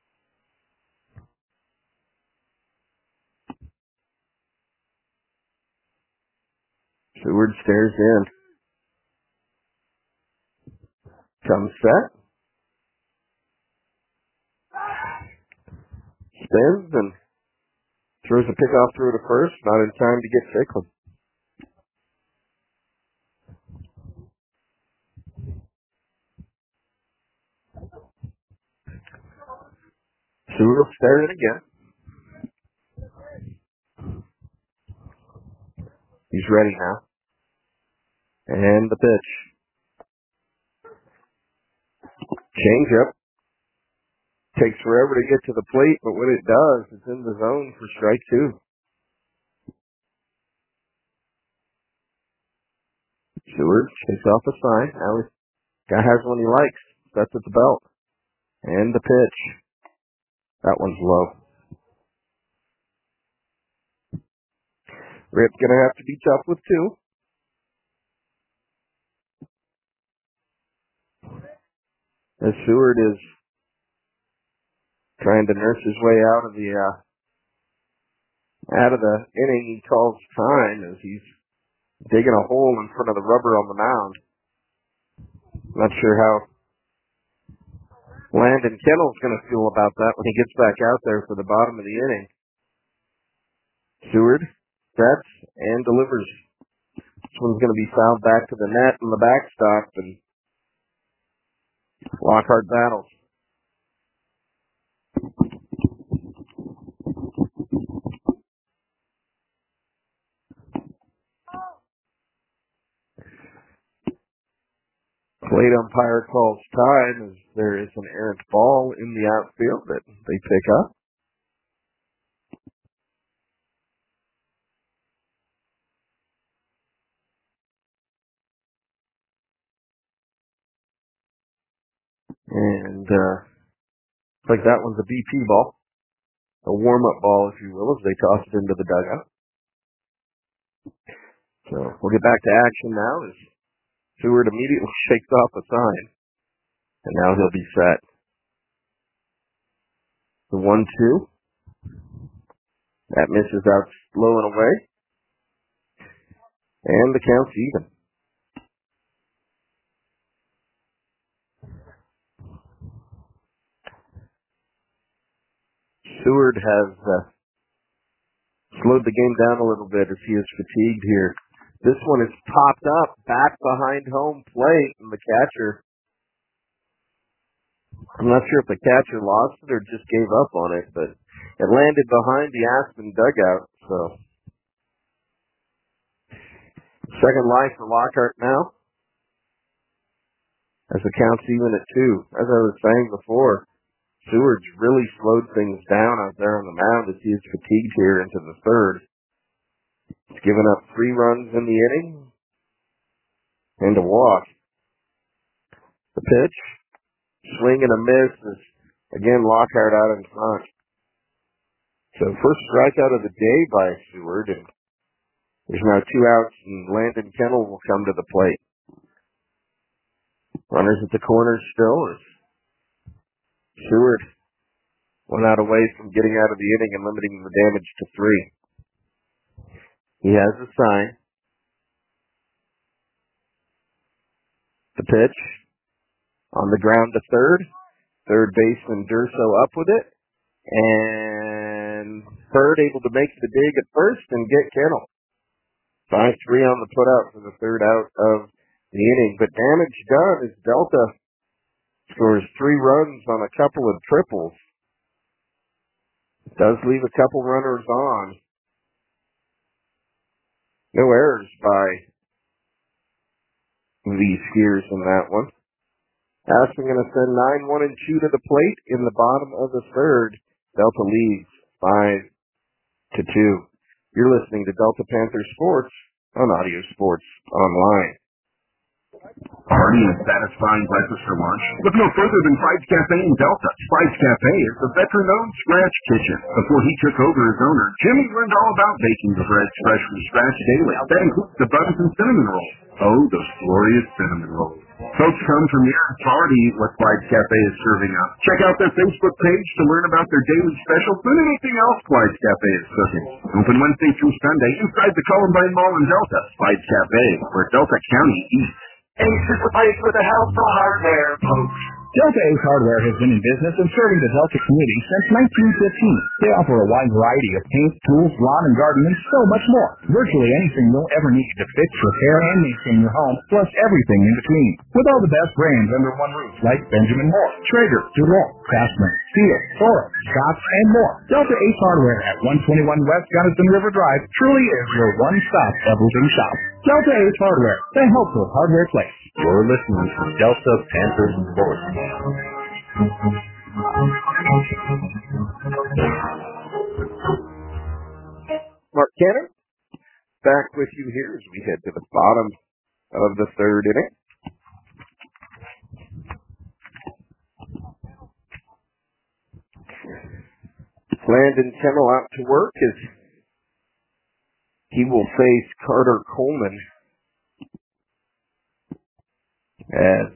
Seward stares in. Comes set. Spins and throws a pickoff through to first. Not in time to get Ficklin. Seward will stare it again. He's ready now. And the pitch. Changeup. Takes forever to get to the plate, but when it does, it's in the zone for strike 2. Seward takes off the sign. Now this guy has one he likes. That's at the belt. And the pitch. That one's low. Rip's going to have to be tough with 2. As Seward is trying to nurse his way out of the inning, he calls time as he's digging a hole in front of the rubber on the mound. Not sure how Landon Kennel's going to feel about that when he gets back out there for the bottom of the inning. Seward sets and delivers. This one's going to be fouled back to the net in the backstop, and Lockhart battles. Plate umpire calls time as there is an errant ball in the outfield that they pick up. And looks like that one's a BP ball. A warm-up ball, if you will, as they toss it into the dugout. So we'll get back to action now as Seward immediately shakes off a sign. And now he'll be set. The 1-2. That misses out low and away. And the count's even. Seward has slowed the game down a little bit as he is fatigued here. This one is popped up back behind home plate, and the catcher, I'm not sure if the catcher lost it or just gave up on it, but it landed behind the Aspen dugout. So second life for Lockhart now, as the count's even at 2. As I was saying before, Seward's really slowed things down out there on the mound as he is fatigued here into the third. He's given up 3 runs in the inning and a walk. The pitch, swing and a miss is, again, Lockhart out in front. So first strikeout of the day by Seward, and there's now 2 outs, and Landon Kennel will come to the plate. Runners at the corners still as Seward went out away from getting out of the inning and limiting the damage to 3. He has a sign. The pitch on the ground to third. Third baseman Durso up with it. And Bird able to make the dig at first and get Kennel. 5-3 on the putout for the third out of the inning. But damage done as Delta scores 3 runs on a couple of triples. Does leave a couple runners on. No errors by the Skiers in that one. Aspen going to send 9-1-2 to the plate in the bottom of the third. Delta leads 5-2. You're listening to Delta Panther Sports on Audio Sports Online. Hearty and satisfying breakfast for lunch? Look no further than Fried's Cafe in Delta. Fried's Cafe is the veteran-owned scratch kitchen. Before he took over as owner, Jimmy learned all about baking the bread fresh from scratch daily. That includes the buns and cinnamon rolls. Oh, those glorious cinnamon rolls. Folks come from near and far to eat what Clyde's Cafe is serving up. Check out their Facebook page to learn about their daily specials and anything else Clyde's Cafe is cooking. Open Wednesday through Sunday inside the Columbine Mall in Delta. Clyde's Cafe, where Delta County eats. Ace is the place for the health for hardware, folks. Delta Ace Hardware has been in business and serving the Delta community since 1915. They offer a wide variety of paint, tools, lawn and garden, and so much more. Virtually anything you'll ever need to fix, repair, and maintain your home, plus everything in between. With all the best brands under one roof, like Benjamin Moore, Traeger, DeWalt, Craftsman, Steel, Thora, Scotts, and more. Delta Ace Hardware at 121 West Gunnison River Drive truly is your one-stop everything shop. Delta Ace Hardware, the helpful hardware place. You're listening to Delta Panthers Sports. Mark Canner, back with you here as we head to the bottom of the third inning. Landon Kennel out to work as he will face Carter Coleman as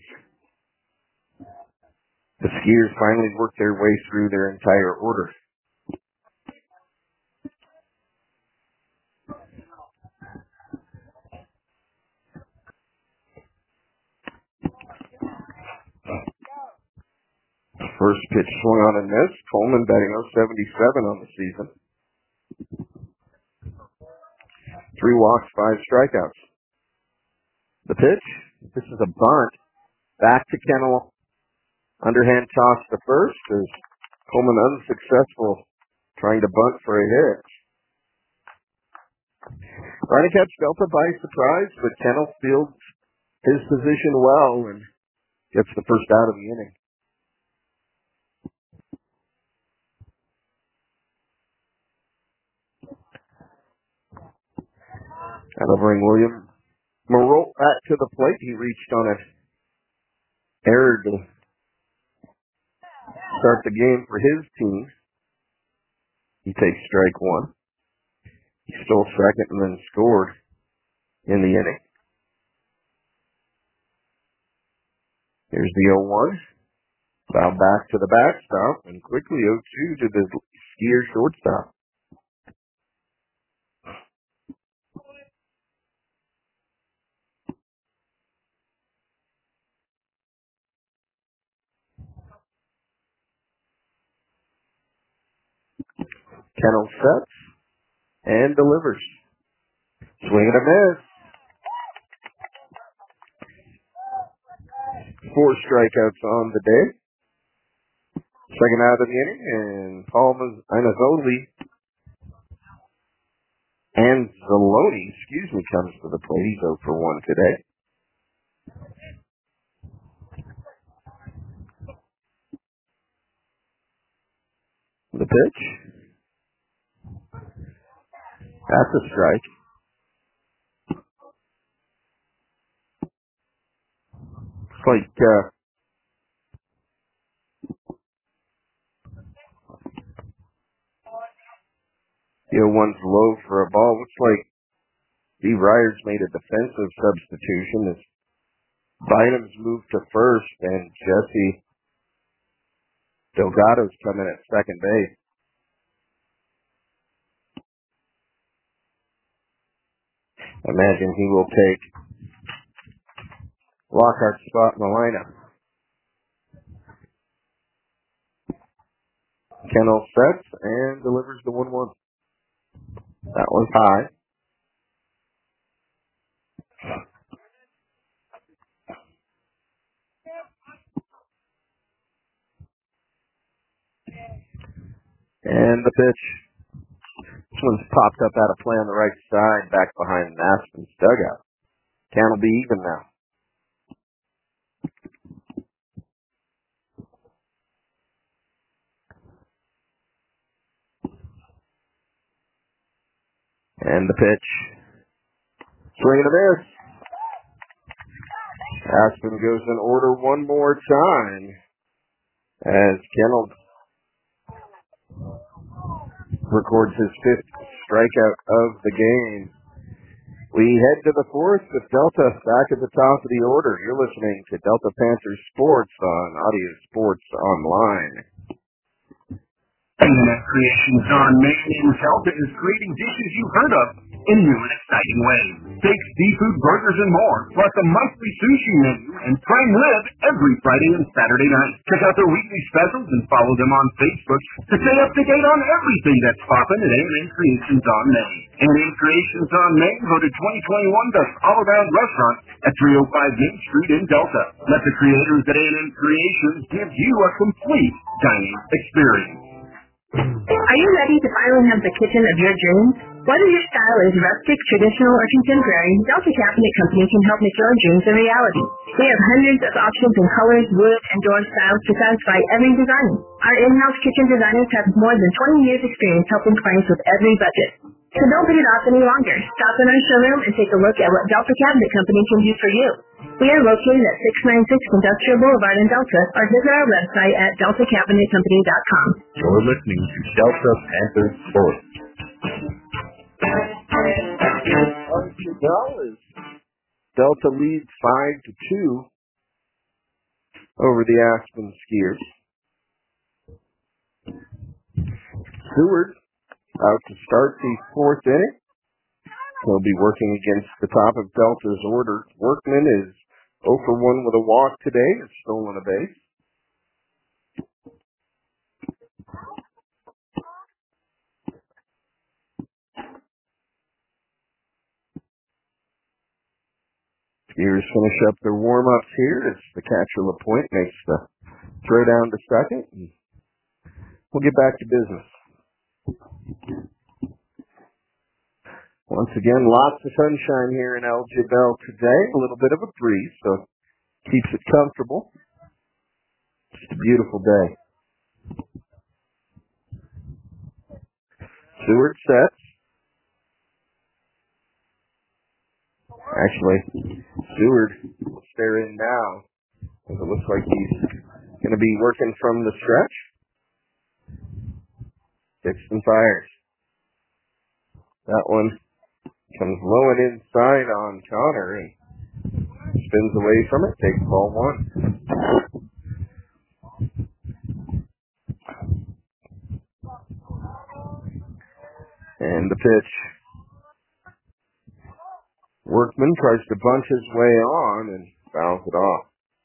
the Skiers finally work their way through their entire order. First pitch swung on and missed. Coleman batting .077 on the season. 3 walks, 5 strikeouts. The pitch, this is a bunt. Back to Kennel. Underhand toss to first as Coleman unsuccessful trying to bunt for a hit. Trying to catch Delta by surprise, but Kennel fields his position well and gets the first out of the inning. That'll bring William Moreau back to the plate. He reached on an error to start the game for his team. He takes strike 1. He stole second and then scored in the inning. Here's the 0-1. Foul back to the backstop and quickly 0-2 to the Skier shortstop. Kennel sets and delivers. Swing and a miss. 4 strikeouts on the day. Second out of the inning, and Paul Anzalone, comes to the plate. He's 0 for 1 today. The pitch. That's a strike. It's like, one's low for a ball. Looks like Steve Ryers made a defensive substitution as Bynum's moved to first and Jesse Delgado's coming at second base. Imagine he will take Lockhart spot in the lineup. Kennel sets and delivers the 1-1. That one's high. And the pitch. This one's popped up out of play on the right side, back behind Aspen's dugout. Count will be even now. And the pitch. Swing and a miss. Aspen goes in order one more time as Kennel records his 5th strikeout of the game. We head to the 4th with Delta back at the top of the order. You're listening to Delta Panthers Sports on Audio Sports Online. A&M Creations on Main. Delta is creating dishes you've heard of in new and exciting ways. Steaks, seafood, burgers, and more, plus a monthly sushi menu and prime rib every Friday and Saturday night. Check out their weekly specials and follow them on Facebook to stay up to date on everything that's popping at A&M Creations on Main. A&M Creations on Main voted 2021 Best All-Around Restaurant at 305 Main Street in Delta. Let the creators at A&M Creations give you a complete dining experience. Are you ready to finally have the kitchen of your dreams? Whether your style is rustic, traditional, or contemporary, Delta Cabinet Company can help make your dreams a reality. We have hundreds of options in colors, wood, and door styles to satisfy every design. Our in-house kitchen designers have more than 20 years experience helping clients with every budget. So don't put it off any longer. Stop in our showroom and take a look at what Delta Cabinet Company can do for you. We are located at 696 Industrial Boulevard in Delta, or visit our website at deltacabinetcompany.com. You're listening to Delta Panthers Sports. Delta leads 5-2 over the Aspen Skiers. Seward out to start the 4th inning. He'll be working against the top of Delta's order. Workman is 0 for 1 with a walk today. Has stolen a base. Skiers finish up their warm-ups here as the catcher LaPointe makes the throw down to second. And we'll get back to business. Once again, lots of sunshine here in Algebel today. A little bit of a breeze, so keeps it comfortable. Just a beautiful day. Seward sets. Actually, Seward will stare in now, as it looks like he's going to be working from the stretch. Dixon fires. That one comes low and inside on Connor and spins away from it, takes ball 1. And the pitch. Workman tries to bunch his way on and fouls it off.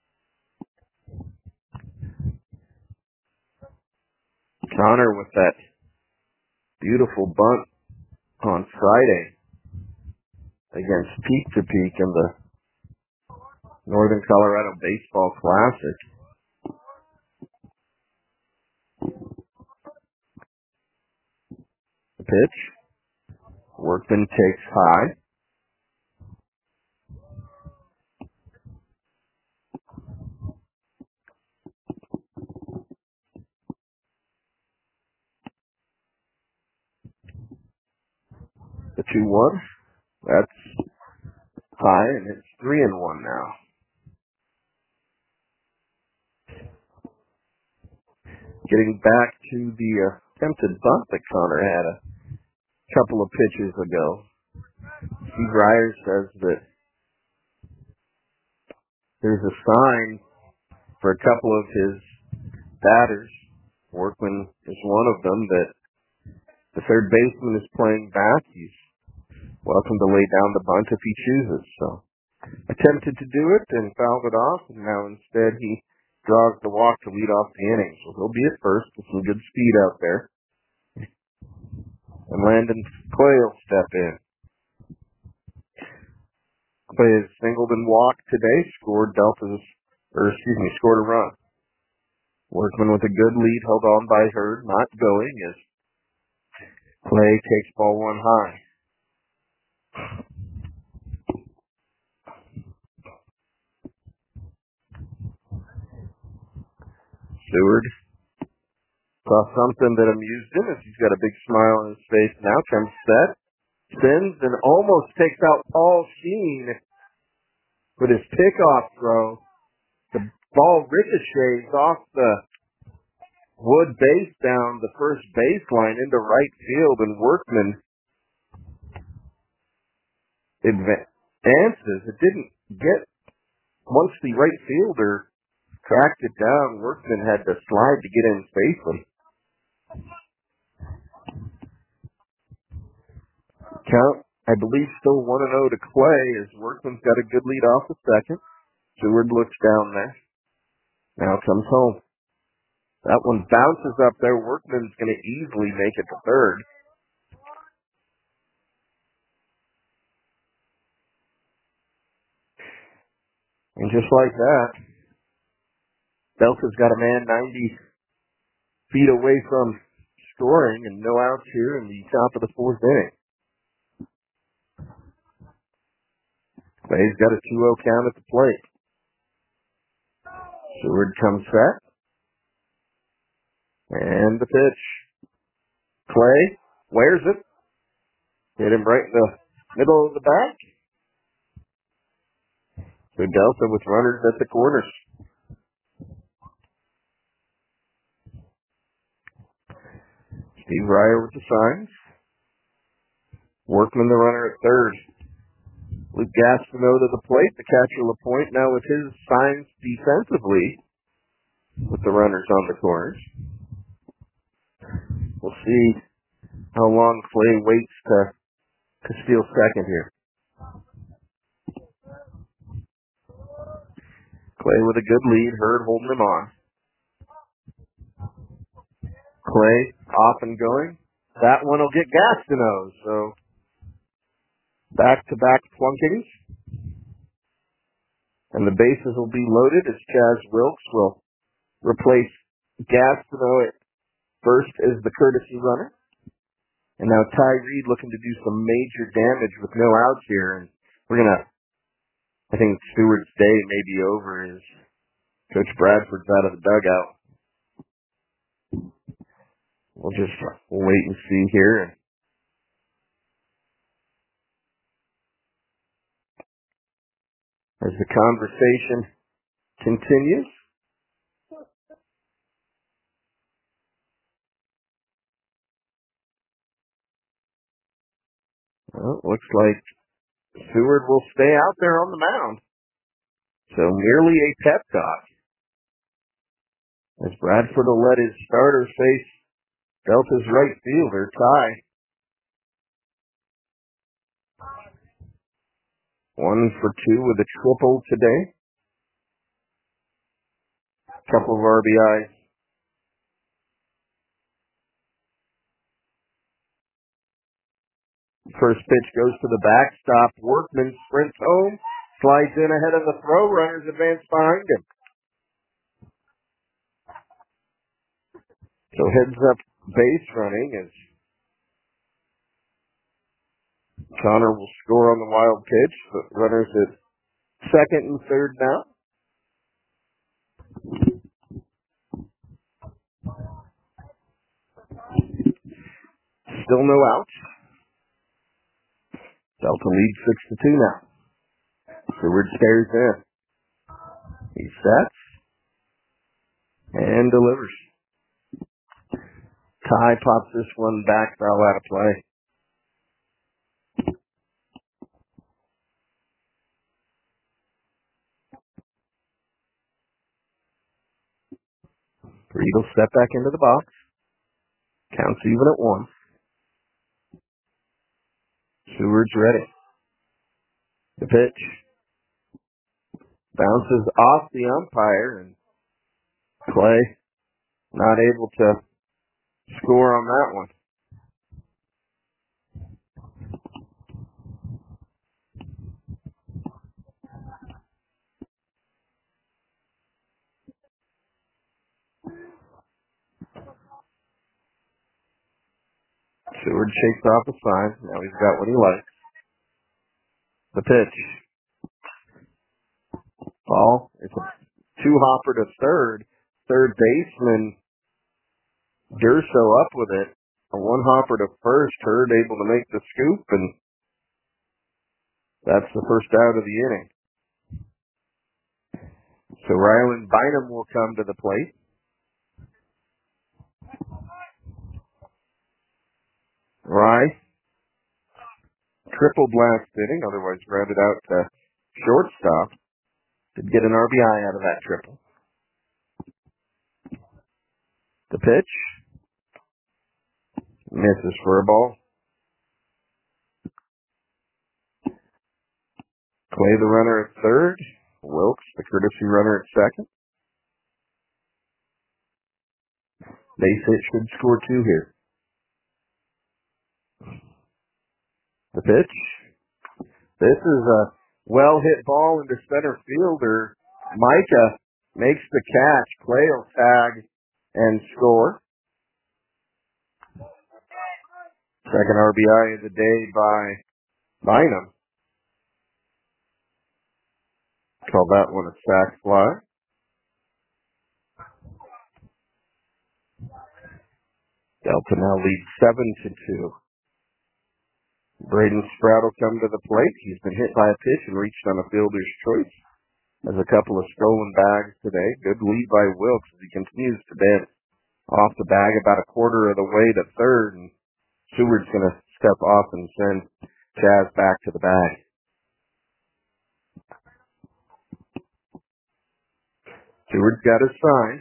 Connor with that beautiful bunt on Friday against Peak to Peak in the Northern Colorado Baseball Classic. The pitch. Workman takes high. The 2-1. That's high, and it's 3-1 now. Getting back to the attempted bunt that Connor had a couple of pitches ago. Steve Ryer says that there's a sign for a couple of his batters. Workman is one of them, that the third baseman is playing back. He's welcome to lay down the bunt if he chooses. So attempted to do it and fouled it off, and now instead he draws the walk to lead off the inning. So he'll be at first with some good speed out there. And Landon Clay will step in. Clay has singled and walked today, scored a run. Workman with a good lead, held on by Hurd, not going as Clay takes ball one high. Seward saw something that amused him as he's got a big smile on his face now, comes set, spins, and almost takes out Paul Sheen with his pickoff throw. The ball ricochets off the wood base down the first baseline into right field, and Workman advances. It didn't get, once the right fielder tracked it down, Workman had to slide to get in safely. Count, I believe, still 1-0 to Clay as Workman's got a good lead off the second. Seward looks down there. Now comes home. That one bounces up there. Workman's going to easily make it to third. And just like that, Delta's got a man 90 feet away from scoring and no outs here in the top of the fourth inning. Clay's got a 2-0 count at the plate. Seward comes set. And the pitch. Clay wears it. Hit him right in the middle of the back. So Delta with runners at the corners. Steve Ryer with the signs. Workman the runner at third. Luke Gastineau to the plate. The catcher LaPointe now with his signs defensively with the runners on the corners. We'll see how long Clay waits to steal second here. Clay with a good lead. Hurd holding him on. Clay off and going. That one will get Gastineau. So back-to-back plunkings. And the bases will be loaded as Chaz Wilkes will replace Gastineau at first as the courtesy runner. And now Ty Reed looking to do some major damage with no outs here. And we're going to, I think Seward's day may be over as Coach Bradford's out of the dugout. We'll just wait and see here. As the conversation continues. Well, looks like Seward will stay out there on the mound. So merely a pep talk. As Bradford will let his starter face Delta's right fielder, Ty. 1 for 2 with a triple today. Couple of RBIs. First pitch goes to the backstop. Workman sprints home, slides in ahead of the throw. Runners advance behind him. So heads up base running as Connor will score on the wild pitch. Runners at second and third now. Still no outs. Delta leads 6-2 now. Seward stares in. He sets and delivers. Ty pops this one back, foul out of play. Reed will step back into the box. Counts even at 1. Seward's ready. The pitch. Bounces off the umpire, and Clay not able to score on that one. Seward shakes off a sign. Now he's got what he likes. The pitch. Ball. It's a two-hopper to third. Third baseman Durso up with it. A one-hopper to first. Hurd able to make the scoop, and that's the first out of the inning. So Ryland Bynum will come to the plate. Rye. Triple blast inning, otherwise grounded out to shortstop. Did get an RBI out of that triple. The pitch. Misses for a ball. Clay the runner at third. Wilkes the courtesy runner at second. Base hit should score two here. The pitch. This is a well-hit ball into center fielder. Micah makes the catch. Clay will tag and score. Second RBI of the day by Bynum. Call that one a sac fly. Delta now leads 7-2. Braden Sprout will come to the plate. He's been hit by a pitch and reached on a fielder's choice. Has a couple of stolen bags today. Good lead by Wilkes as he continues to dance off the bag about a quarter of the way to third. And Seward's going to step off and send Chaz back to the bag. Seward's got his sign.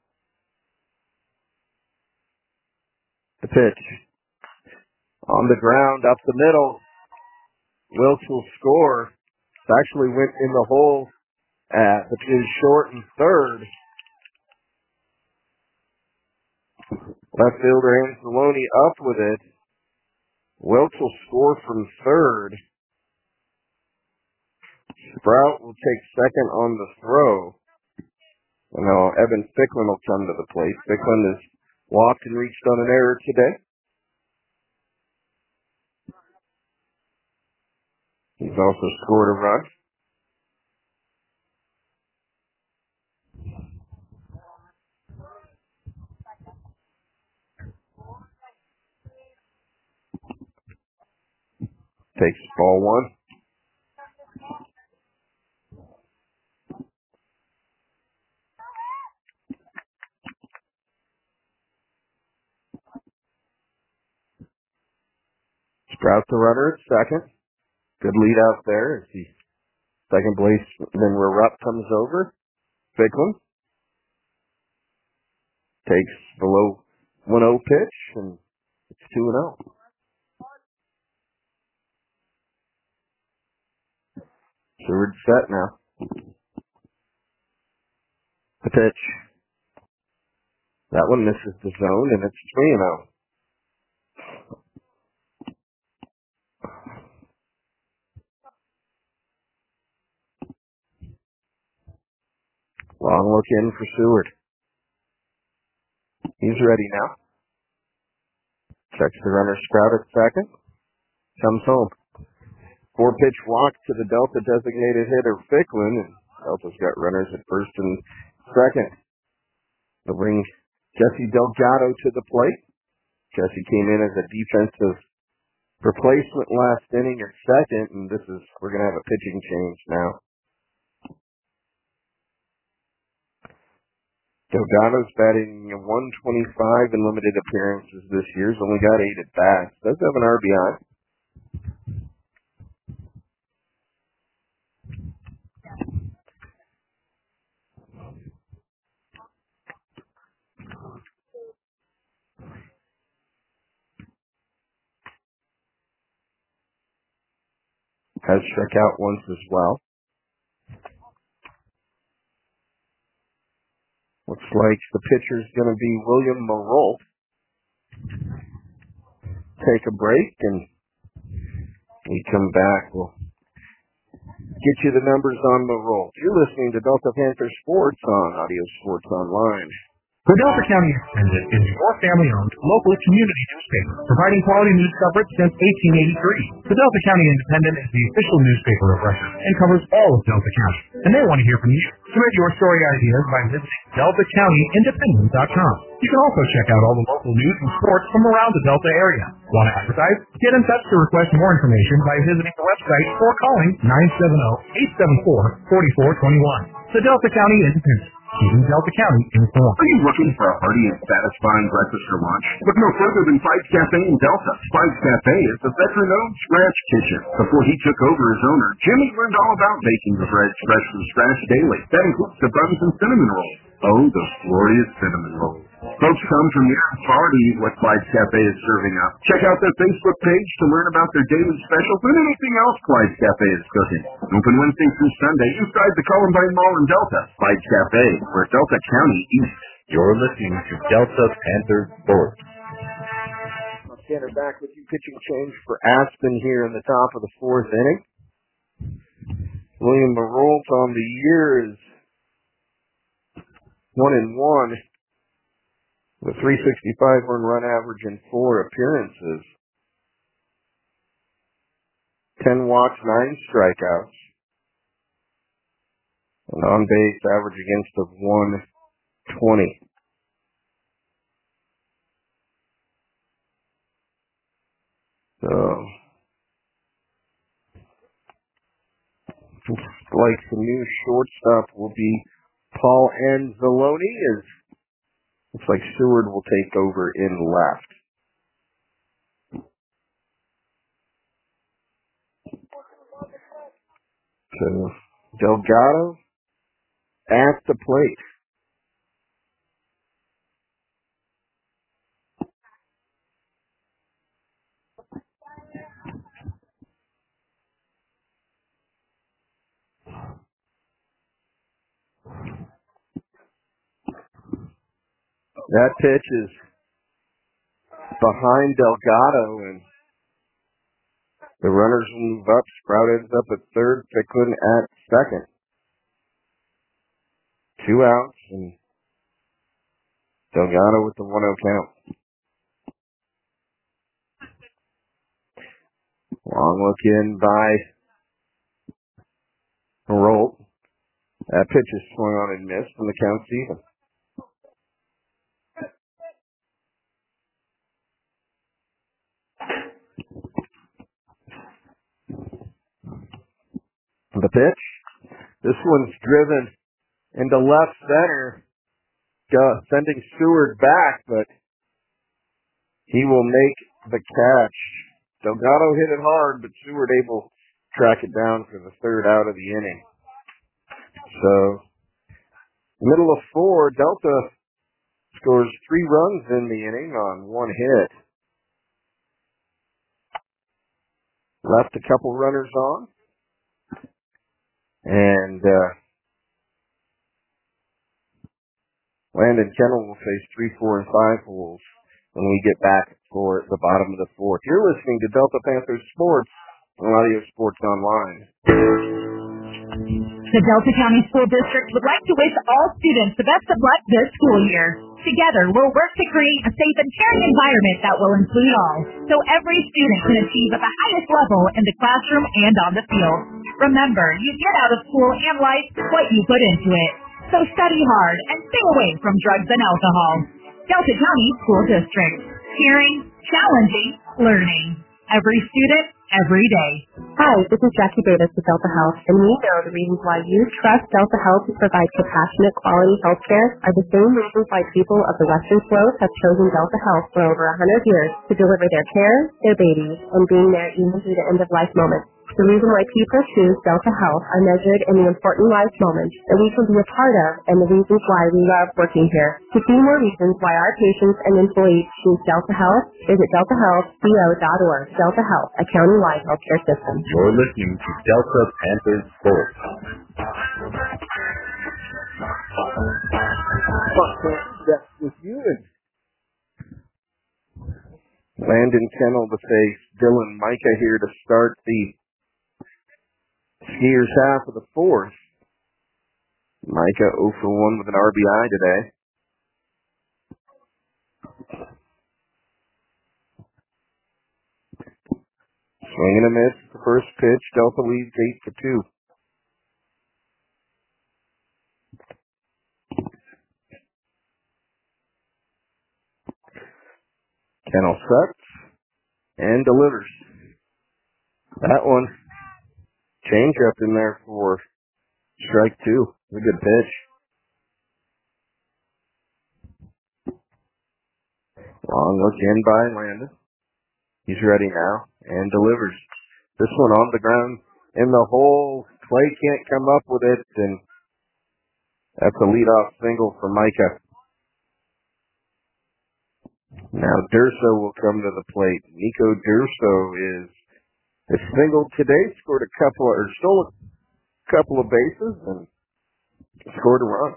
The pitch. On the ground, up the middle. Wilkes will score. It actually went in the hole between short and third. Left fielder Anzalone up with it. Wilkes will score from third. Sprout will take second on the throw. And now Evan Ficklin will come to the plate. Ficklin has walked and reached on an error today. He's also scored a run. Takes ball one. Sprout the runner at second. Good lead out there as the second baseman Rupp comes over. Ficklin takes the low 1-0 pitch, and it's 2-0. Seward's set now. The pitch. That one misses the zone, and it's 3-0. Long look in for Seward. He's ready now. Checks the runner Sprout at second. Comes home. 4-pitch walk to the Delta designated hitter Ficklin, and Delta's got runners at first and second. They'll bring Jesse Delgado to the plate. Jesse came in as a defensive replacement last inning at second, and we're going to have a pitching change now. Delgado's batting 125 in limited appearances this year. He's only got 8 at bats. Does have an RBI. Has struck out once as well. Looks like the pitcher's going to be William Marolt. Take a break, and we come back. We'll get you the numbers on Marolt. You're listening to Delta Panther Sports on Audio Sports Online. The Delta County Independent is your family-owned local community newspaper, providing quality news coverage since 1883. The Delta County Independent is the official newspaper of record and covers all of Delta County, and they want to hear from you. Submit your story ideas by visiting DeltaCountyIndependent.com. You can also check out all the local news and sports from around the Delta area. Want to advertise? Get in touch to request more information by visiting the website or calling 970-874-4421. The Delta County Independent. Keeping Delta County informed. Are you looking for a hearty and satisfying breakfast or lunch? Look no further than Fives Cafe in Delta. Fives Cafe is the veteran-owned scratch kitchen. Before he took over as owner, Jimmy learned all about baking the bread fresh from scratch daily. That includes the buns and cinnamon rolls. Oh, those glorious cinnamon rolls. Folks come from near and far to eat what Clyde's Cafe is serving up. Check out their Facebook page to learn about their daily specials and anything else Clyde's Cafe is cooking. Open Wednesday through Sunday inside the Columbine Mall in Delta. Clyde's Cafe, where Delta County eats. You're listening to Delta Panther Sports. Tanner back with you. Pitching change for Aspen here in the top of the fourth inning. William Marolt on the year is 1-1 with 365 earned run average in 4 appearances. 10 walks, 9 strikeouts. An on-base average against of 120. So, like the new shortstop will be Paul Anzalone. Looks like Seward will take over in left. So, Delgado at the plate. That pitch is behind Delgado, and the runners move up. Sprout ends up at third, Ficklin at second. 2 outs, and Delgado with the 1-0 count. Long look in by Marolt. That pitch is swung on and missed, and the count's even. The pitch. This one's driven into left center, sending Seward back, but he will make the catch. Delgado hit it hard, but Seward able to track it down for the 3rd out of the inning. So, middle of 4, Delta scores 3 runs in the inning on 1 hit. Left a couple runners on. And Landon Kennel will face 3, 4, and 5 holes when we get back for the bottom of the 4th. You're listening to Delta Panther Sports on Audio Sports Online. The Delta County School District would like to wish all students the best of luck this school year. Together, we'll work to create a safe and caring environment that will include all, so every student can achieve at the highest level in the classroom and on the field. Remember, you get out of school and life what you put into it. So study hard and stay away from drugs and alcohol. Delta County School District. Caring, challenging, learning. Every student, every day. Hi, this is Jackie Davis with Delta Health, and we know the reasons why you trust Delta Health to provide compassionate, quality health care are the same reasons why people of the Western Slope have chosen Delta Health for over 100 years to deliver their care, their babies, and being there even through the end-of-life moments. The reason why people choose Delta Health are measured in the important life moments that we can be a part of and the reasons why we love working here. To see more reasons why our patients and employees choose Delta Health, visit deltahealthco.org. Delta Health, a county-wide healthcare system. You're listening to Delta Panther Sports. That's with you. And Landon Kennel to face Dylan Micah here to start the Skiers half of the fourth. Micah 0 for 1 with an RBI today. Swing and a miss. The first pitch. Delta leads 8 for 2. Kennel sets and delivers. That one. Change up in there for strike 2. A good pitch. Long look in by Landon. He's ready now and delivers. This one on the ground in the hole. Clay can't come up with it, and that's a leadoff single for Micah. Now Durso will come to the plate. Nico Durso is a single today, stole a couple of bases and scored a run.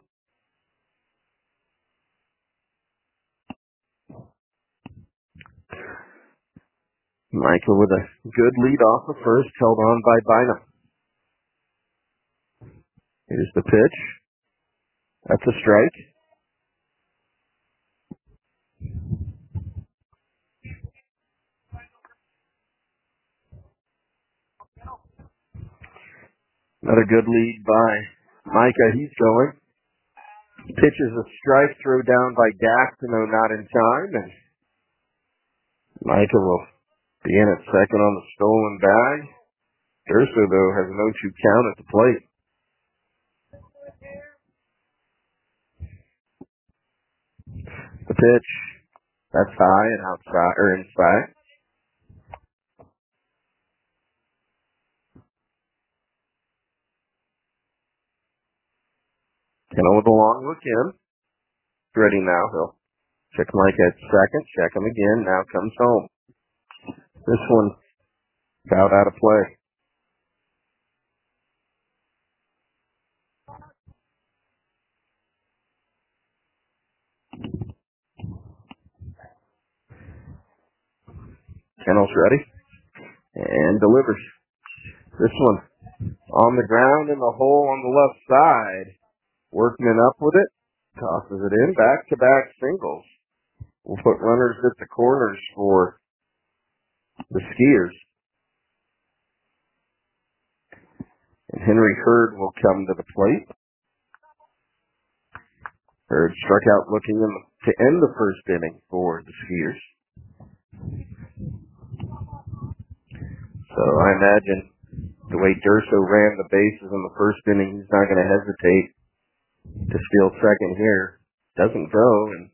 Micah with a good lead off the first, held on by Bynum. Here's the pitch. That's a strike. Another good lead by Micah. He's going. Pitches a strike, throw down by Gastineau, not in time, and Micah will be in at second on the stolen bag. Durso, though, has an 0-2 count at the plate. The pitch, that's high and outside, or inside. Kennel with a long look in. Ready now. He'll check Mike at second, check him again. Now comes home. This one fouled out of play. Kennel's ready and delivers. This one on the ground in the hole on the left side. Workman up with it. Tosses it in. Back-to-back singles. We'll put runners at the corners for the Skiers. And Henry Hurd will come to the plate. Hurd struck out looking to end the first inning for the Skiers. So I imagine the way Durso ran the bases in the first inning, he's not going to hesitate to steal second here. Doesn't go, and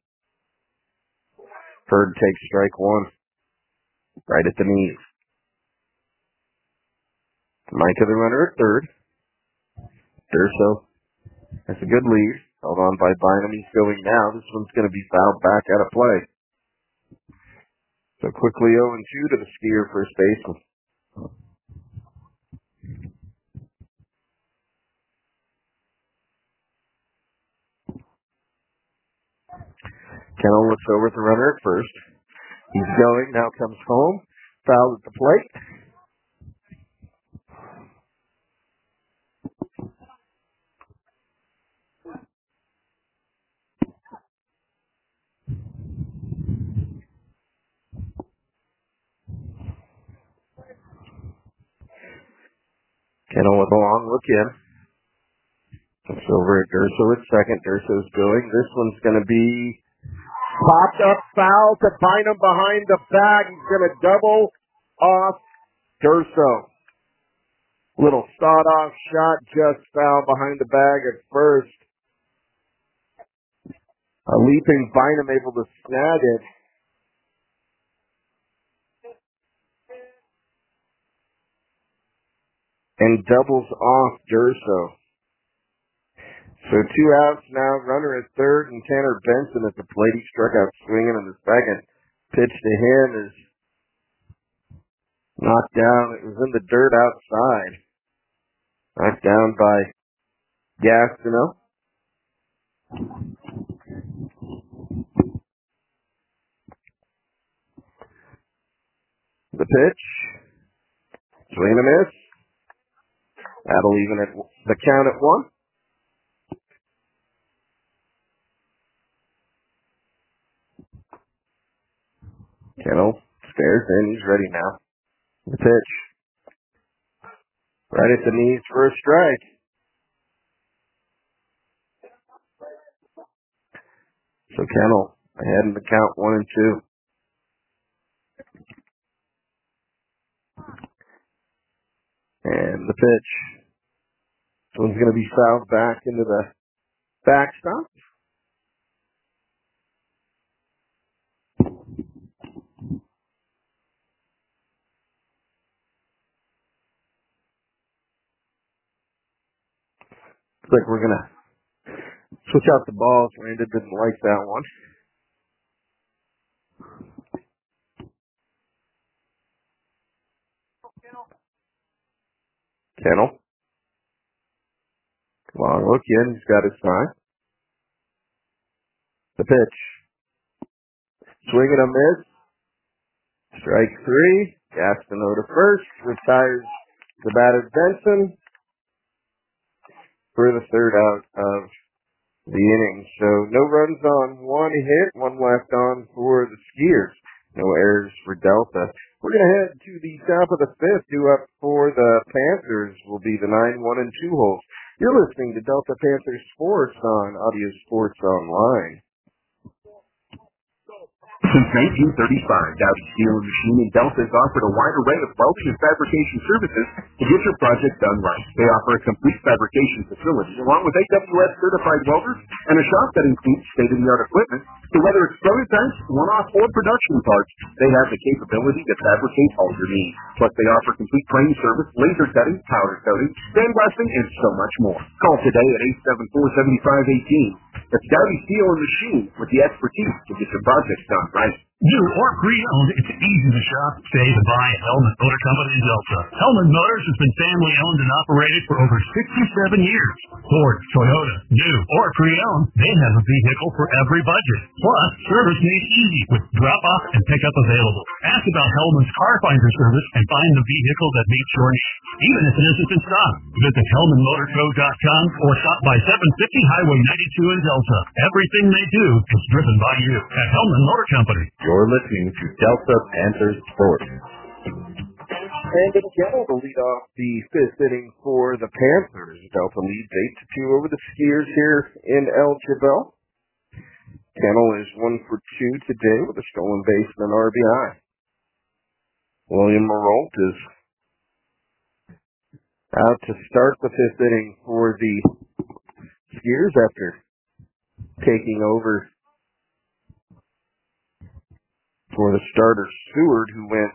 Hurd takes strike one right at the knees. Micah the runner at third. Durso has a good lead. Held on by Bynum. He's going now. This one's going to be fouled back out of play. So quickly 0-2 to the Skier first baseman. Kennel looks over at the runner at first. He's going. Now comes home. Fouled at the plate. Kennel with a long look in. Looks over at Durso at second. Durso's going. This one's going to be popped up, foul to Bynum behind the bag. He's going to double off Durso. Little sawed-off shot, just foul behind the bag at first. A leaping Bynum able to snag it. And doubles off Durso. So 2 outs now, runner at third, and Tanner Benson at the plate. He struck out swinging in the second. Pitch to him is knocked down. It was in the dirt outside. Knocked down by Gastineau. pitch. Swing and a miss. That'll even the count at 1. Kennel stares in. He's ready now. The pitch. Right at the knees for a strike. So Kennel ahead in the count 1 and 2. And the pitch. This one's going to be fouled back into the backstop. Looks like we're going to switch out the balls. Randa didn't like that one. Kennel. Long look in. He's got his sign. The pitch. Swing and a miss. Strike 3. Gastineau to first. Retires the batter Benson for the third out of the inning. So no runs on, 1 hit, 1 left on for the Skiers. No errors for Delta. We're going to head to the top of the 5th. Due up for the Panthers will be the 9, 1, and 2 holes. You're listening to Delta Panthers Sports on Audio Sports Online. Since 1935, Dowdy Steel and Machine in Delta has offered a wide array of welding and fabrication services to get your project done right. They offer a complete fabrication facility along with AWS certified welders and a shop that includes state-of-the-art equipment. So whether it's prototypes, one-off, or production parts, they have the capability to fabricate all your needs. Plus, they offer complete frame service, laser cutting, powder coating, sandblasting, and so much more. Call today at 874-7518. That's Dowdy Steel and Machine with the expertise to get your projects done right. New or pre-owned, it's easy to shop, save, and buy at Hellman Motor Company in Delta. Hellman Motors has been family-owned and operated for over 67 years. Ford, Toyota, new or pre-owned, they have a vehicle for every budget. Plus, service made easy with drop-off and pickup available. Ask about Hellman's Car Finder service and find the vehicle that meets your needs, even if it isn't in stock. Visit HellmanMotorCo.com or stop by 750 Highway 92 in Delta. Everything they do is driven by you at Hellman Motor Company. You're listening to Delta Panthers Sports. And in general, to lead off the 5th inning for the Panthers, Delta leads 8-2 over the Skiers here in El Jebel. Kennel is 1 for 2 today with a stolen base and an RBI. William Marolt is out to start the 5th inning for the Skiers after taking over for the starter Seward, who went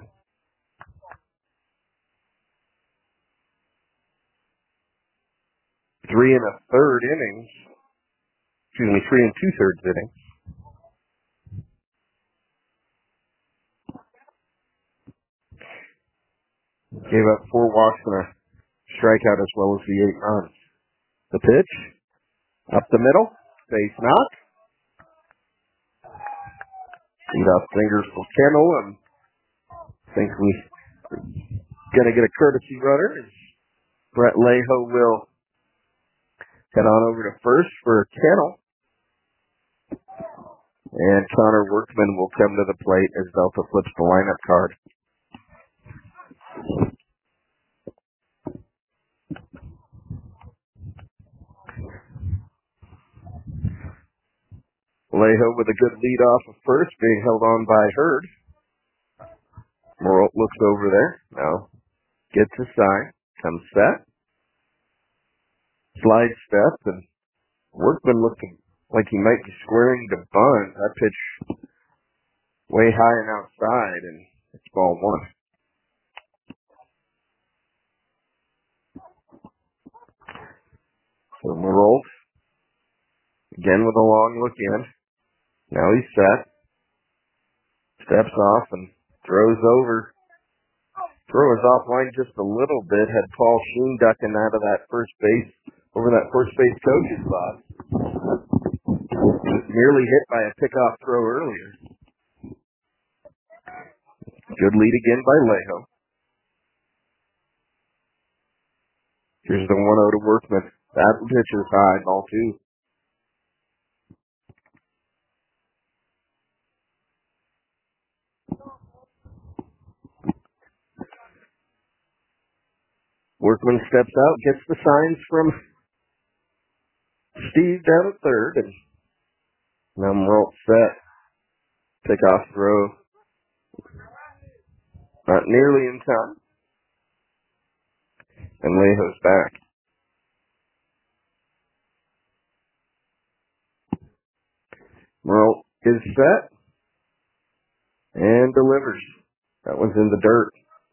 3 2/3 innings. 3 2/3 innings. Gave up 4 walks and a strikeout as well as the 8 runs. The pitch, up the middle, base knock. Lead off fingers for Kennel, and I think we're going to get a courtesy runner. Brett Leho will head on over to first for Kennel. And Connor Workman will come to the plate as Delta flips the lineup card. Leho with a good lead off of first, being held on by Hurd. Moralt looks over there. Now gets a sign, comes set. Slide step, and Workman looking like he might be squaring to bunt. That pitch way high and outside, and it's ball 1. So Moralt, again with a long look in. Now he's set. Steps off and throws over. Throw is offline just a little bit. Had Paul Sheen ducking out of that first base, over that first base coach's spot. Was nearly hit by a pickoff throw earlier. Good lead again by Lejo. Here's the 1-0 to Workman. That pitch is high, ball 2. Workman steps out, gets the signs from Steve down at third, and now Moralt set. Pickoff throw. Not nearly in time. And Lejo's back. Moralt is set and delivers. That one's in the dirt.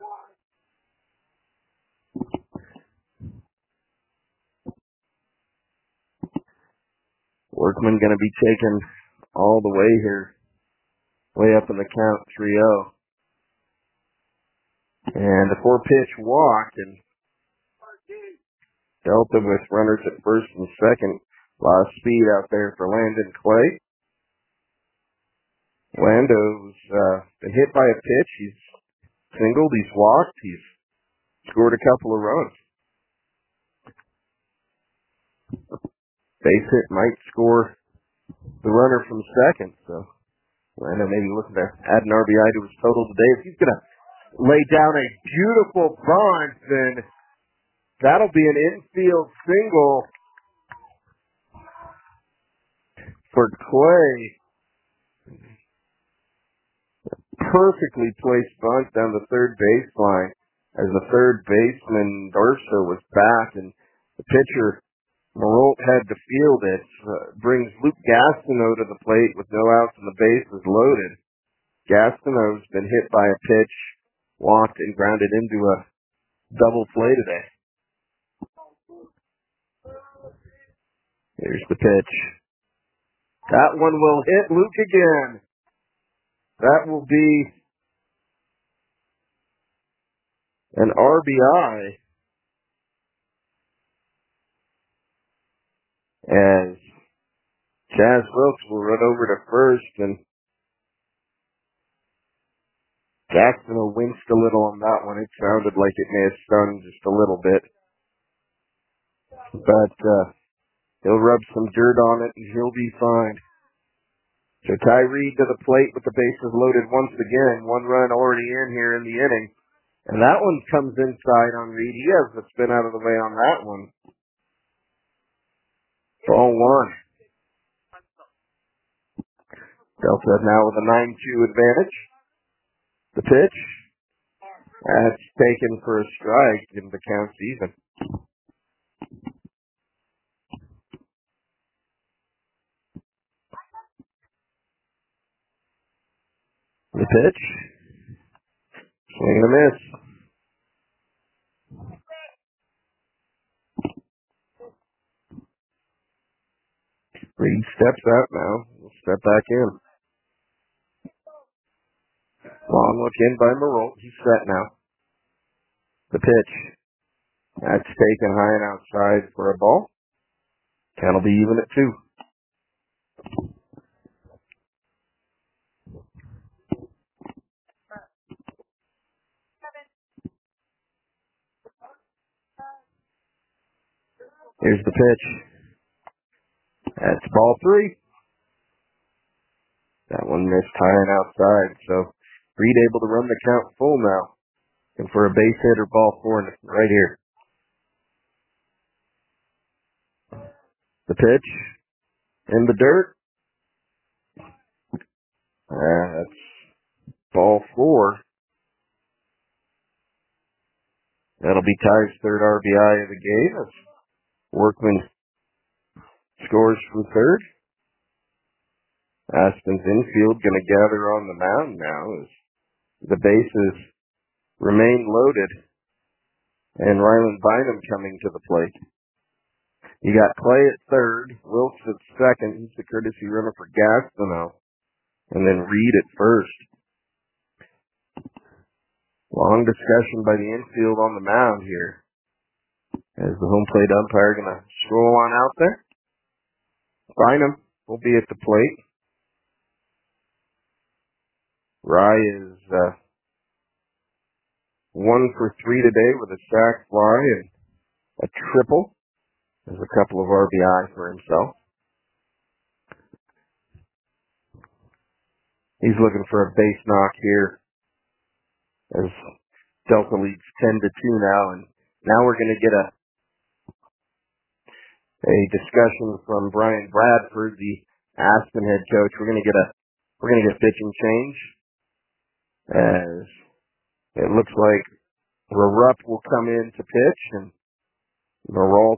Workman going to be taken all the way here. Way up in the count, 3-0. And a 4-pitch walk, and Delta with runners at first and second. A lot of speed out there for Landon Clay. Lando's been hit by a pitch. He's singled, he's walked, he's scored a couple of runs. Base hit might score the runner from second, so Lando maybe looking to add an RBI to his total today. If he's going to lay down a beautiful bunt, then that'll be an infield single for Clay. Perfectly placed bunt down the third baseline as the third baseman Darso was back, and the pitcher Moralt had to field it. Brings Luke Gastineau to the plate with no outs and the bases loaded. Gastineau's been hit by a pitch, walked, and grounded into a double play today. Here's the pitch. That one will hit Luke again. That will be an RBI as Chaz Wilkes will run over to first, and Gastineau winced a little on that one. It sounded like it may have stung just a little bit. But he'll rub some dirt on it and he'll be fine. So Ty Reed to the plate with the bases loaded once again. 1 run already in here in the inning. And that one comes inside on Reed. He has the spin out of the way on that one. Ball 1. Delta now with a 9-2 advantage. The pitch. That's taken for a strike, and the count's even. The pitch. Swing and a miss. Reed steps out now. We'll step back in. Long look in by Moralt. He's set now. The pitch. That's taken high and outside for a ball. Count will be even at 2. Here's the pitch. That's ball 3. That one missed high and outside, so Reed able to run the count full now. And for a base hit or ball 4 right here. The pitch. In the dirt. That's ball 4. That'll be Ty's third RBI of the game as Workman scores from third. Aspen's infield going to gather on the mound now as the bases remain loaded, and Ryland Bynum coming to the plate. You got Clay at third, Wilkes at second. He's the courtesy runner for Gastineau, and then Reed at first. Long discussion by the infield on the mound here as the home plate umpire going to stroll on out there. Bynum will be at the plate. Rye is 1 for 3 today with a sac fly and a triple. There's a couple of RBI for himself. He's looking for a base knock here as Delta leads 10-2 now, and now we're going to get a discussion from Brian Bradford, the Aspen head coach. We're going to get a pitching change as it looks like Rupp will come in to pitch and Maralt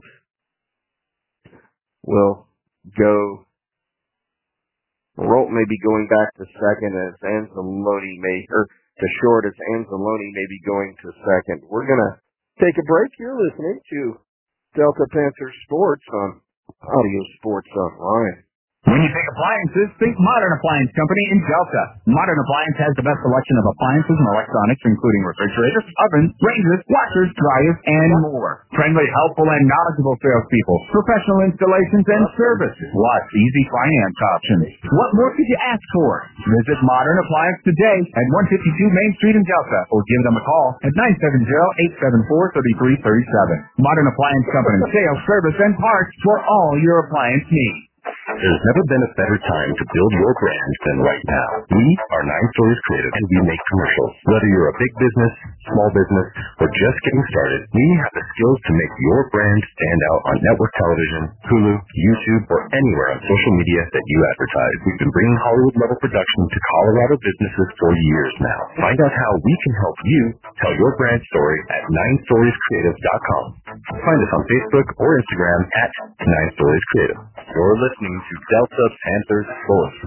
will go. Maralt may be going back to second as Anzalone to short as Anzalone may be going to second. We're going to take a break. You're listening to Delta Panther Sports on Audio Sports Online. When you think appliances, think Modern Appliance Company in Delta. Modern Appliance has the best selection of appliances and electronics, including refrigerators, ovens, ranges, washers, dryers, and more. Friendly, helpful, and knowledgeable salespeople, professional installations and services, plus easy finance options. What more could you ask for? Visit Modern Appliance today at 152 Main Street in Delta, or give them a call at 970-874-3337. Modern Appliance Company, sales, service, and parts for all your appliance needs. There's never been a better time to build your brand than right now. We are 9 Stories Creative, and we make commercials. Whether you're a big business, small business, or just getting started, we have the skills to make your brand stand out on network television, Hulu, YouTube, or anywhere on social media that you advertise. We've been bringing Hollywood-level production to Colorado businesses for years now. Find out how we can help you tell your brand story at 9storiescreative.com. Find us on Facebook or Instagram at 9 Stories Creative. You're listening to Delta Panthers Sports.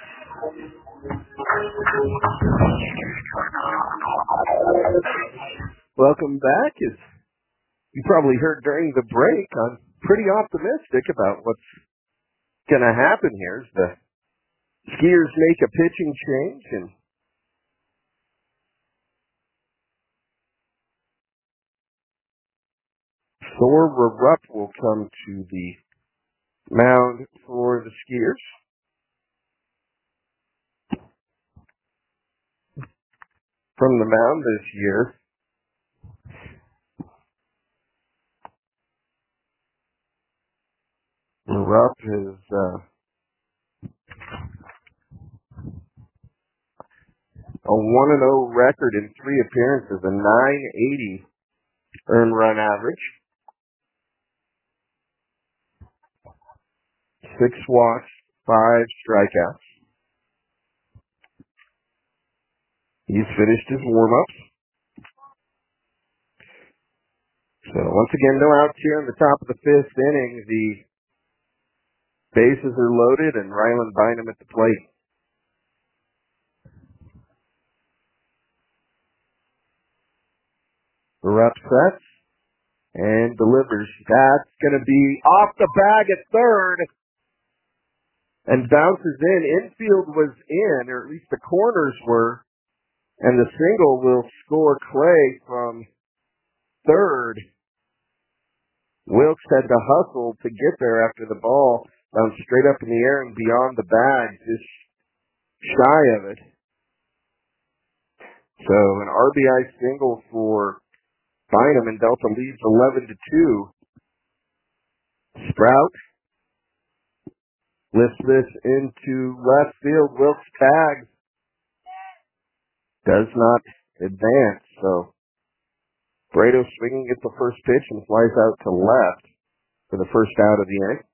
Welcome back. As you probably heard during the break, I'm pretty optimistic about what's going to happen here as the Skiers make a pitching change, and Thor Rupp will come to the mound for the Skiers. From the mound this year, Rupp has a 1-0 record in 3 appearances, a 980 earned run average, 6 walks, 5 strikeouts. He's finished his warm-ups. So once again, no outs here in the top of the 5th inning. The bases are loaded and Ryland Bynum at the plate. Rupp sets and delivers. That's going to be off the bag at third and bounces in. Infield was in, or at least the corners were, and the single will score Clay from third. Wilkes had to hustle to get there after the ball bounced straight up in the air and beyond the bag, just shy of it. So an RBI single for Bynum, and Delta leads 11-2. Sprout lifts this into left field. Wilkes tags. Does not advance. So Brado swinging at the first pitch and flies out to left for the first out of the inning.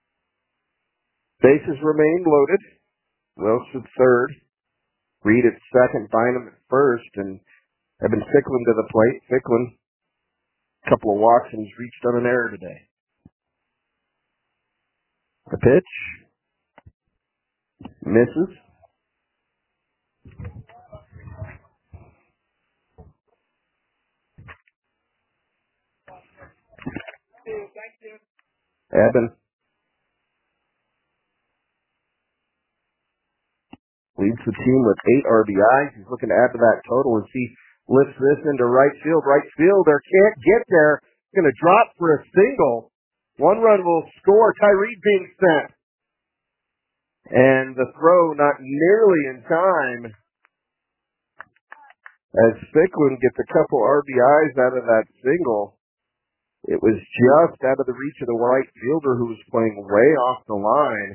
Bases remain loaded. Wilkes at third. Reed at second. Bynum at first. And Evan Ficklin to the plate. Ficklin, a couple of walks, and he's reached on an error today. The pitch misses. Evan leads the team with 8 RBIs. He's looking to add to that total as he lifts this into right field. Right fielder can't get there. It's going to drop for a single. 1 run will score. Tyree being sent. And the throw not nearly in time as Ficklin gets a couple RBIs out of that single. It was just out of the reach of the right fielder who was playing way off the line.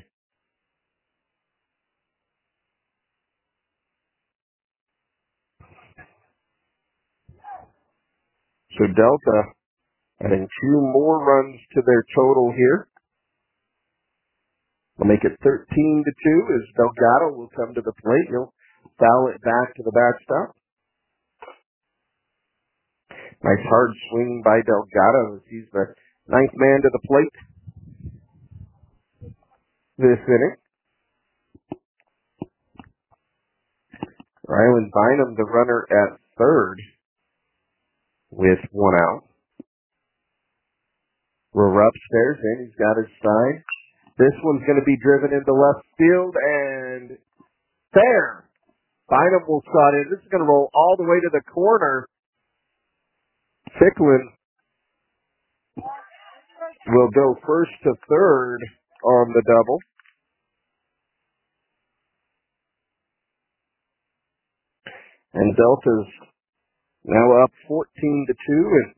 So Delta adding 2 more runs to their total here. We'll make it 13-2 as Delgado will come to the plate. He'll foul it back to the backstop. Nice hard swing by Delgado as he's the 9th man to the plate this inning. Ryland Bynum, the runner at third with 1 out. We're upstairs and he's got his sign. This one's going to be driven into left field and fair. Bynum will shot in. This is going to roll all the way to the corner. Ficklin will go first to third on the double. And Delta's now up 14-2, and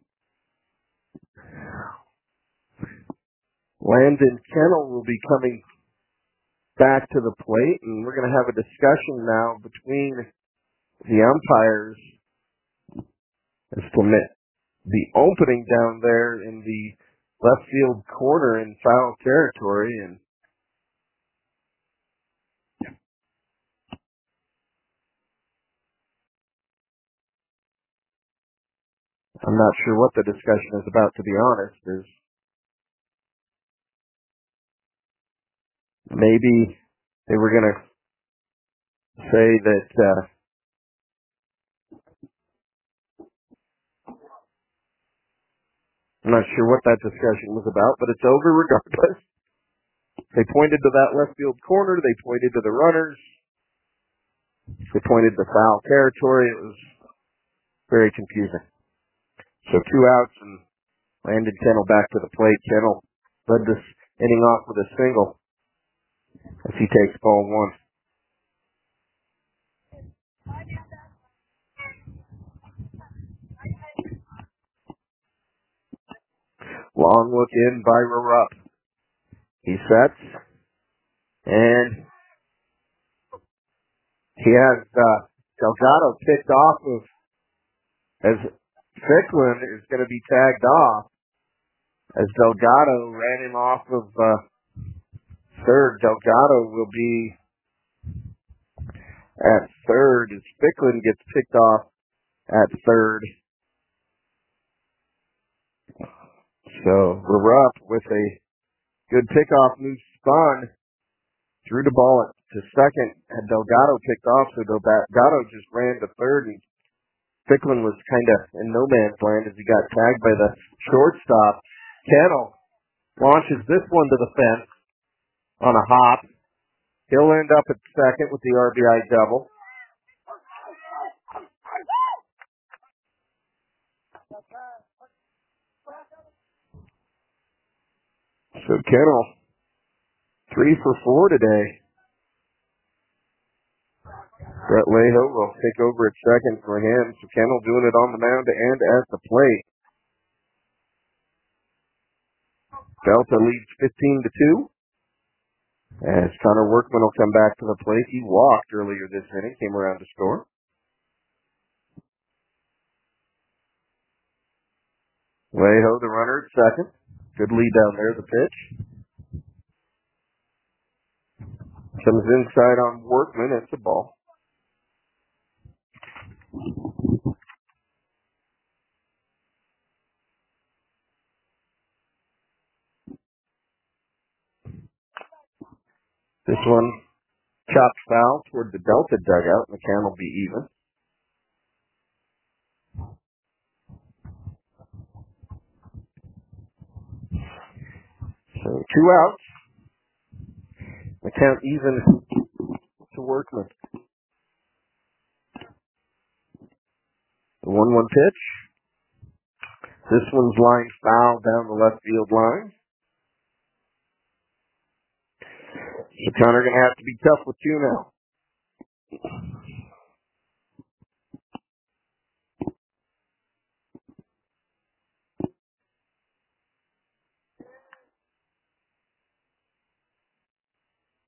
Landon Kennel will be coming back to the plate, and we're going to have a discussion now between the umpires as to the opening down there in the left field corner in foul territory, and I'm not sure what the discussion is about, to be honest. There's maybe they were going to say that I'm not sure what that discussion was about, but it's over regardless. They pointed to that left field corner. They pointed to the runners. They pointed to foul territory. It was very confusing. So 2 outs and Landon Kennel back to the plate. Kennel led this inning off with a single as he takes ball 1. Long look in by Rupp. He sets, and he has Delgado picked off of, as Ficklin is going to be tagged off, as Delgado ran him off of third. Delgado will be at third as Ficklin gets picked off at third. So Rupp with a good pickoff move spun, threw the ball to second, had Delgado picked off, so Delgado just ran to third, and Ficklin was kind of in no man's land as he got tagged by the shortstop. Kennel launches this one to the fence on a hop. He'll end up at second with the RBI double. So Kennel, 3 for 4 today. Brett Leho will take over at second for him. So Kennel doing it on the mound and at the plate. Delta leads 15-2. As Connor Workman will come back to the plate. He walked earlier this inning, came around to score. Leho, the runner, at second. Good lead down there, the pitch. Comes inside on Workman. It's a ball. This one chopped foul toward the Delta dugout. McCann will be even. So 2 outs. McCann even to Workman. The 1-1 pitch. This one's lined foul down the left field line. So Connor going to have to be tough with 2 now.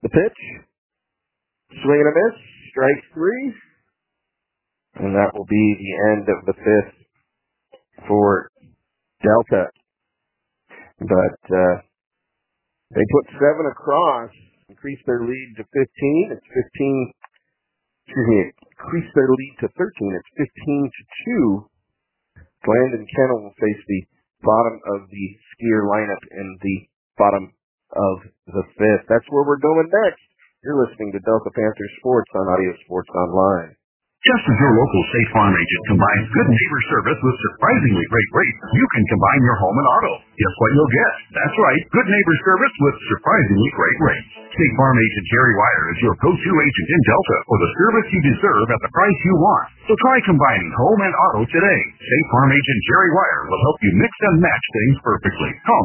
the pitch. Swing and a miss. Strike 3. And that will be the end of the 5th for Delta. But they put 7 across, increased their lead to 15. It's 15. Increased their lead to 13. It's 15-2. Landon Kennel will face the bottom of the Skier lineup in the bottom of the 5th. That's where we're going next. You're listening to Delta Panther Sports on Audio Sports Online. Just as your local State Farm agent combines good neighbor service with surprisingly great rates, you can combine your home and auto. Guess what you'll get? That's right, good neighbor service with surprisingly great rates. State Farm agent Jerry Wire is your go-to agent in Delta for the service you deserve at the price you want. So try combining home and auto today. State Farm agent Jerry Wire will help you mix and match things perfectly. Call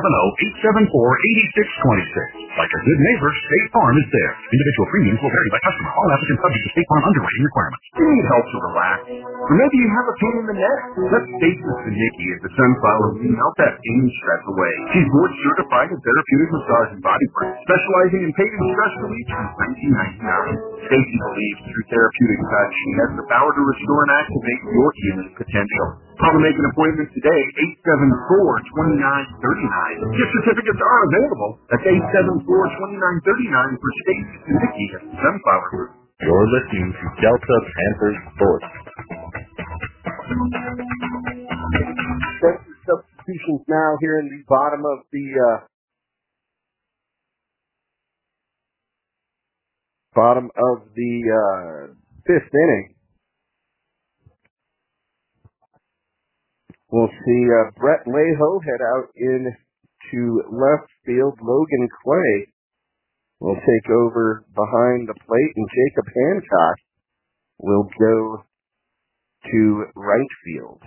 970-874-8626. Like a good neighbor, State Farm is there. Individual premiums will vary by customer. All applicants subject to State Farm underwriting requirements. You need help to relax. Or maybe you have a pain in the neck. Let's face Mr. Nikki at the Sunflower Room help that pain stress away. She's board certified in therapeutic massage and body work, specializing in pain and stress relief since 1999. Stacy believes through therapeutic touch she has the power to restore and activate your healing potential. Call to make an appointment today, 874-2939. Gift certificates are available. That's 874-2939 for Stacy and Nikki at the Sunflower Room. You're listening to Delta Panthers Sports. Substitutions now here in the bottom of the fifth inning. We'll see Brett Laho head out into left field. Logan Clay will take over behind the plate, and Jacob Hancock will go to right field.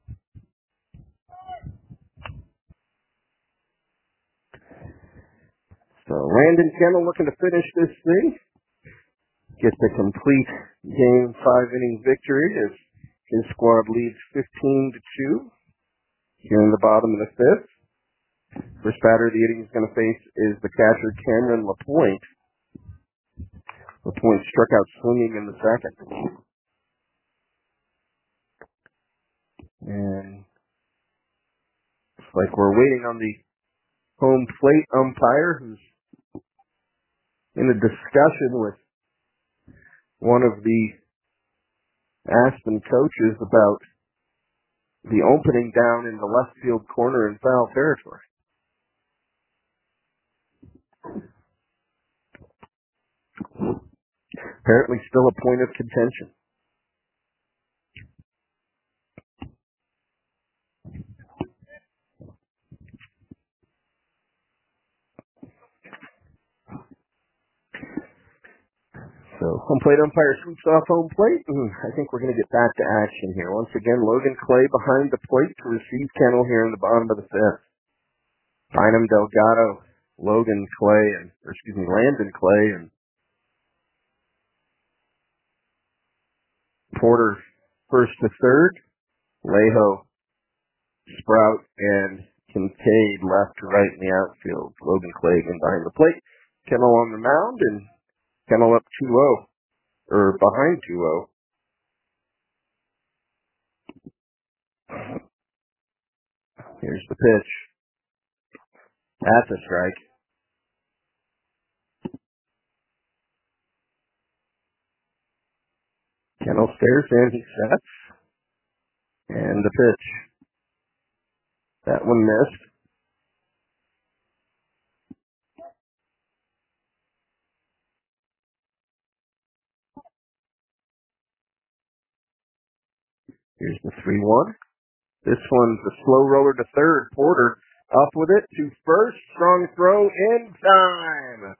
So Landon Kennel looking to finish this thing. Get the complete game 5-inning victory as his squad leads 15-2 here in the bottom of the 5th. First batter the inning is going to face is the catcher Cameron LaPointe. LaPointe struck out swinging in the second. And looks like we're waiting on the home plate umpire who's in a discussion with one of the Aspen coaches about the opening down in the left field corner in foul territory. Apparently still a point of contention. So home plate umpire sweeps off home plate. I think we're going to get back to action here. Once again, Logan Clay behind the plate to receive Kennel here in the bottom of the 5th. Bynum, Delgado, Landon Clay, and Porter first to third. Laho, Sprout, and Kincaid left to right in the outfield. Logan Clay again behind the plate. Kennel on the mound, and Kennel up 2-0, or behind 2-0. Here's the pitch. That's a strike. Kennel stares in, he sets. And the pitch. That one missed. Here's the 3-1. This one's a slow roller to third. Porter up with it to first. Strong throw in time.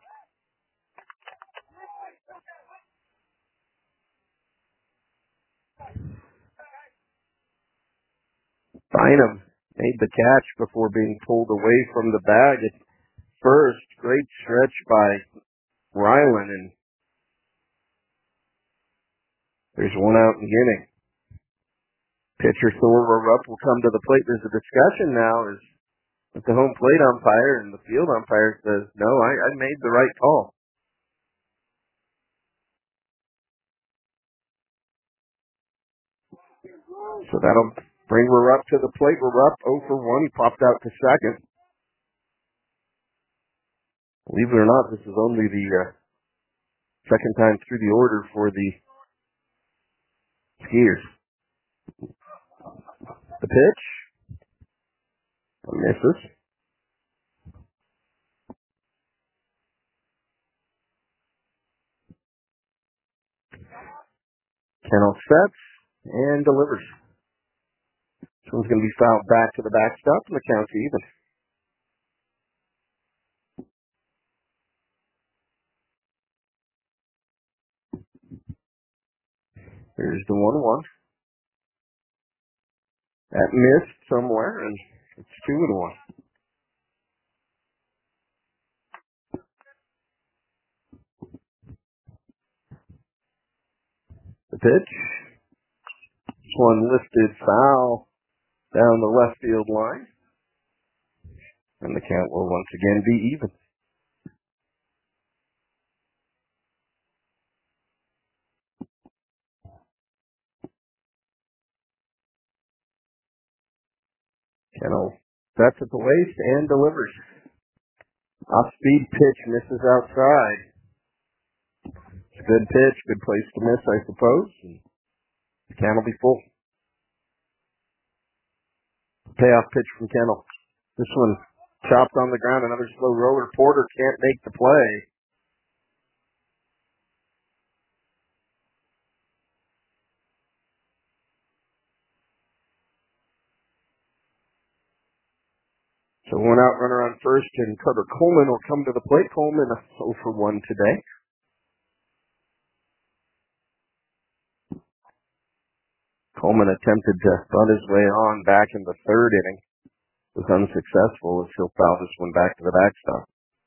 Bynum made the catch before being pulled away from the bag at first. Great stretch by Ryland, and there's one out in the inning. Pitcher Thor Rupp will come to the plate. There's a discussion now with the home plate umpire, and the field umpire says, no, I made the right call. So that'll bring Rupp to the plate. Rupp 0 for 1. He popped out to second. Believe it or not, this is only the second time through the order for the Skiers. The pitch. Misses. Kennel sets and delivers. This one's going to be fouled back to the backstop, and the count's even. Here's the 1-1. That missed somewhere, and it's 2-1. The pitch. This one lifted foul down the left field line. And the count will once again be even. Kennel sets at the waist and delivers. Off-speed pitch misses outside. It's a good pitch, good place to miss, I suppose. And the count will be full. Payoff pitch from Kennel. This one chopped on the ground. Another slow roller. Porter can't make the play. So one out runner on first, and Carter Coleman will come to the plate. Coleman 0 for 1 today. Coleman attempted to bunt his way on back in the third inning. Was unsuccessful as he'll foul this one back to the backstop.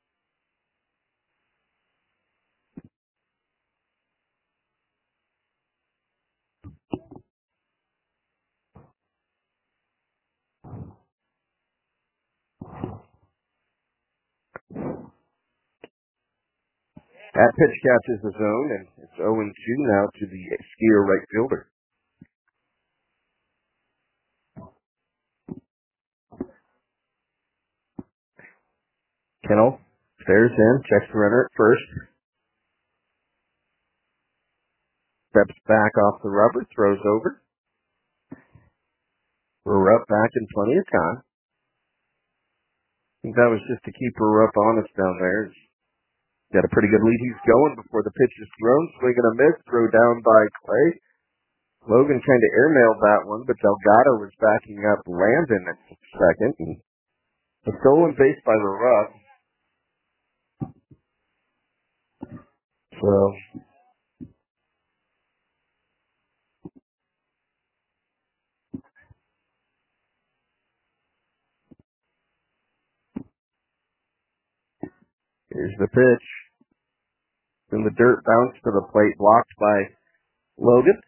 That pitch catches the zone, and it's 0-2 now to the Skier right fielder. Kennel stares in, checks the runner at first. Steps back off the rubber, throws over. We're up back in plenty of time. I think that was just to keep her up honest down there. He's got a pretty good lead. He's going before the pitch is thrown. Swing and a miss. Throw down by Clay. Logan kind of airmailed that one, but Delgado was backing up Landon at second. And a stolen base by Rupp. So here's the pitch. In the dirt, bounce to the plate, blocked by Logan.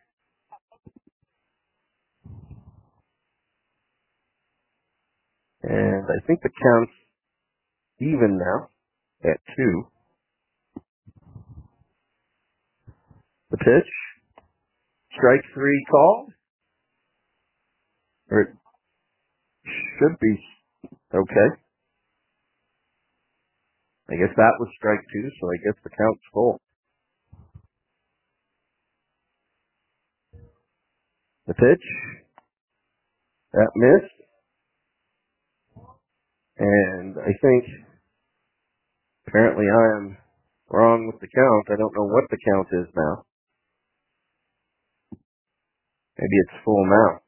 And I think the count's even now at 2. The pitch. Strike 3 called. Or it should be okay. I guess that was strike 2, so I guess the count's full. The pitch. That missed. And I think apparently I am wrong with the count. I don't know what the count is now. Maybe it's full now.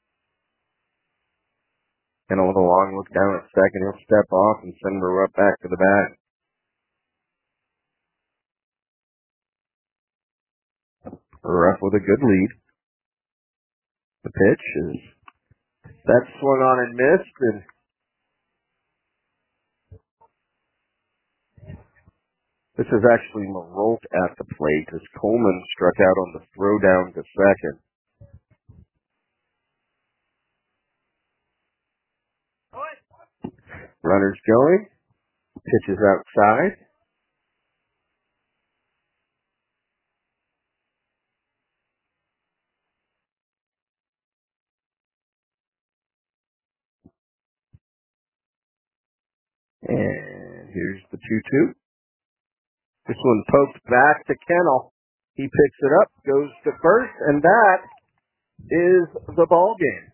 And with a long look down at second, he'll step off and send Rupp back to the bat. Rupp with a good lead. The pitch is that swung on and missed, and this is actually Marolt at the plate as Coleman struck out on the throw down to second. Runners going. Pitches outside. And here's the 2-2. This one poked back to Kennel. He picks it up, goes to first, and that is the ball game.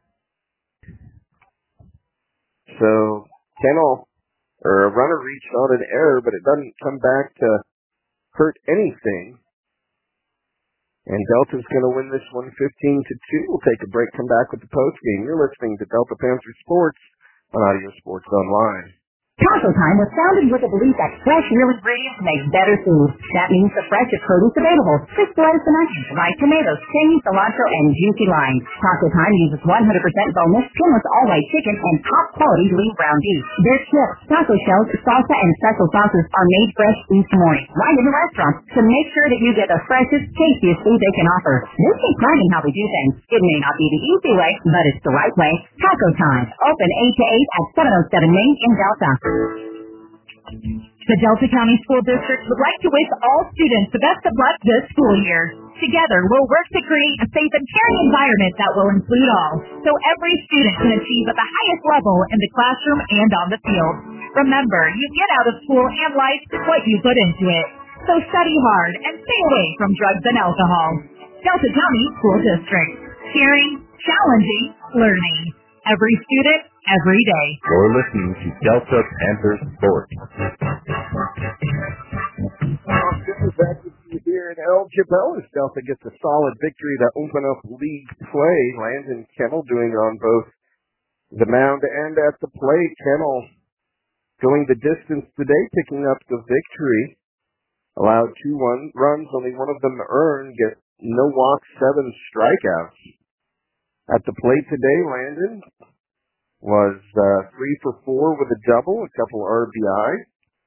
So Kennel, or a runner reached on an error, but it doesn't come back to hurt anything. And Delta's going to win this one 15-2. We'll take a break, come back with the post game. You're listening to Delta Panther Sports on Audio Sports Online. Taco Time was founded with the belief that fresh, real ingredients make better food. That means the freshest produce available. Crisp lettuce and onions, ripe tomatoes, tangy cilantro, and juicy limes. Taco Time uses 100% boneless, skinless, all-white chicken, and top-quality lean ground beef. Their chips, taco shells, salsa, and special sauces are made fresh each morning, right in the restaurant, to make sure that you get the freshest, tastiest food they can offer. They take pride in how we do things. It may not be the easy way, but it's the right way. Taco Time, open 8 to 8 at 707 Main in Delta. The Delta County School District would like to wish all students the best of luck this school year. Together, we'll work to create a safe and caring environment that will include all, so every student can achieve at the highest level in the classroom and on the field. Remember, you get out of school and life what you put into it. So study hard and stay away from drugs and alcohol. Delta County School District. Caring, challenging, learning. Every student, every day. You're listening to Delta Panther Sports. Back with you here in El Jabal as Delta gets a solid victory to open up league play. Landon Kennel doing it on both the mound and at the plate. Kennel going the distance today, picking up the victory. Allowed 2 runs, only one of them earned, get no walks, 7 strikeouts. At the plate today, Landon was 3 for 4 with a double, a couple RBI.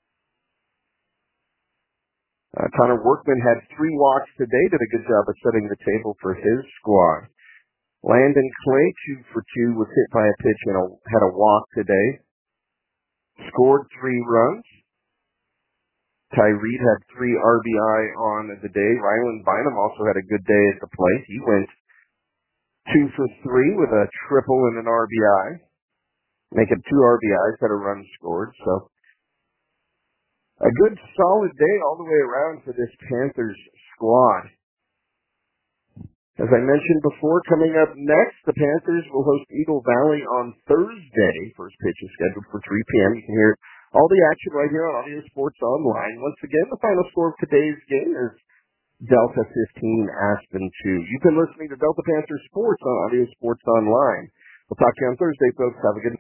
Connor Workman had 3 walks today, did a good job of setting the table for his squad. Landon Clay, 2 for 2, was hit by a pitch and had a walk today. Scored 3 runs. Ty Reed had 3 RBI on the day. Ryland Bynum also had a good day at the plate. He went 2 for 3 with a triple and an RBI. Making 2 RBIs, had a run scored. So a good solid day all the way around for this Panthers squad. As I mentioned before, coming up next, the Panthers will host Eagle Valley on Thursday. First pitch is scheduled for 3 p.m. You can hear all the action right here on Audio Sports Online. Once again, the final score of today's game is Delta 15, Aspen 2. You've been listening to Delta Panther Sports on Audio Sports Online. We'll talk to you on Thursday, folks. Have a good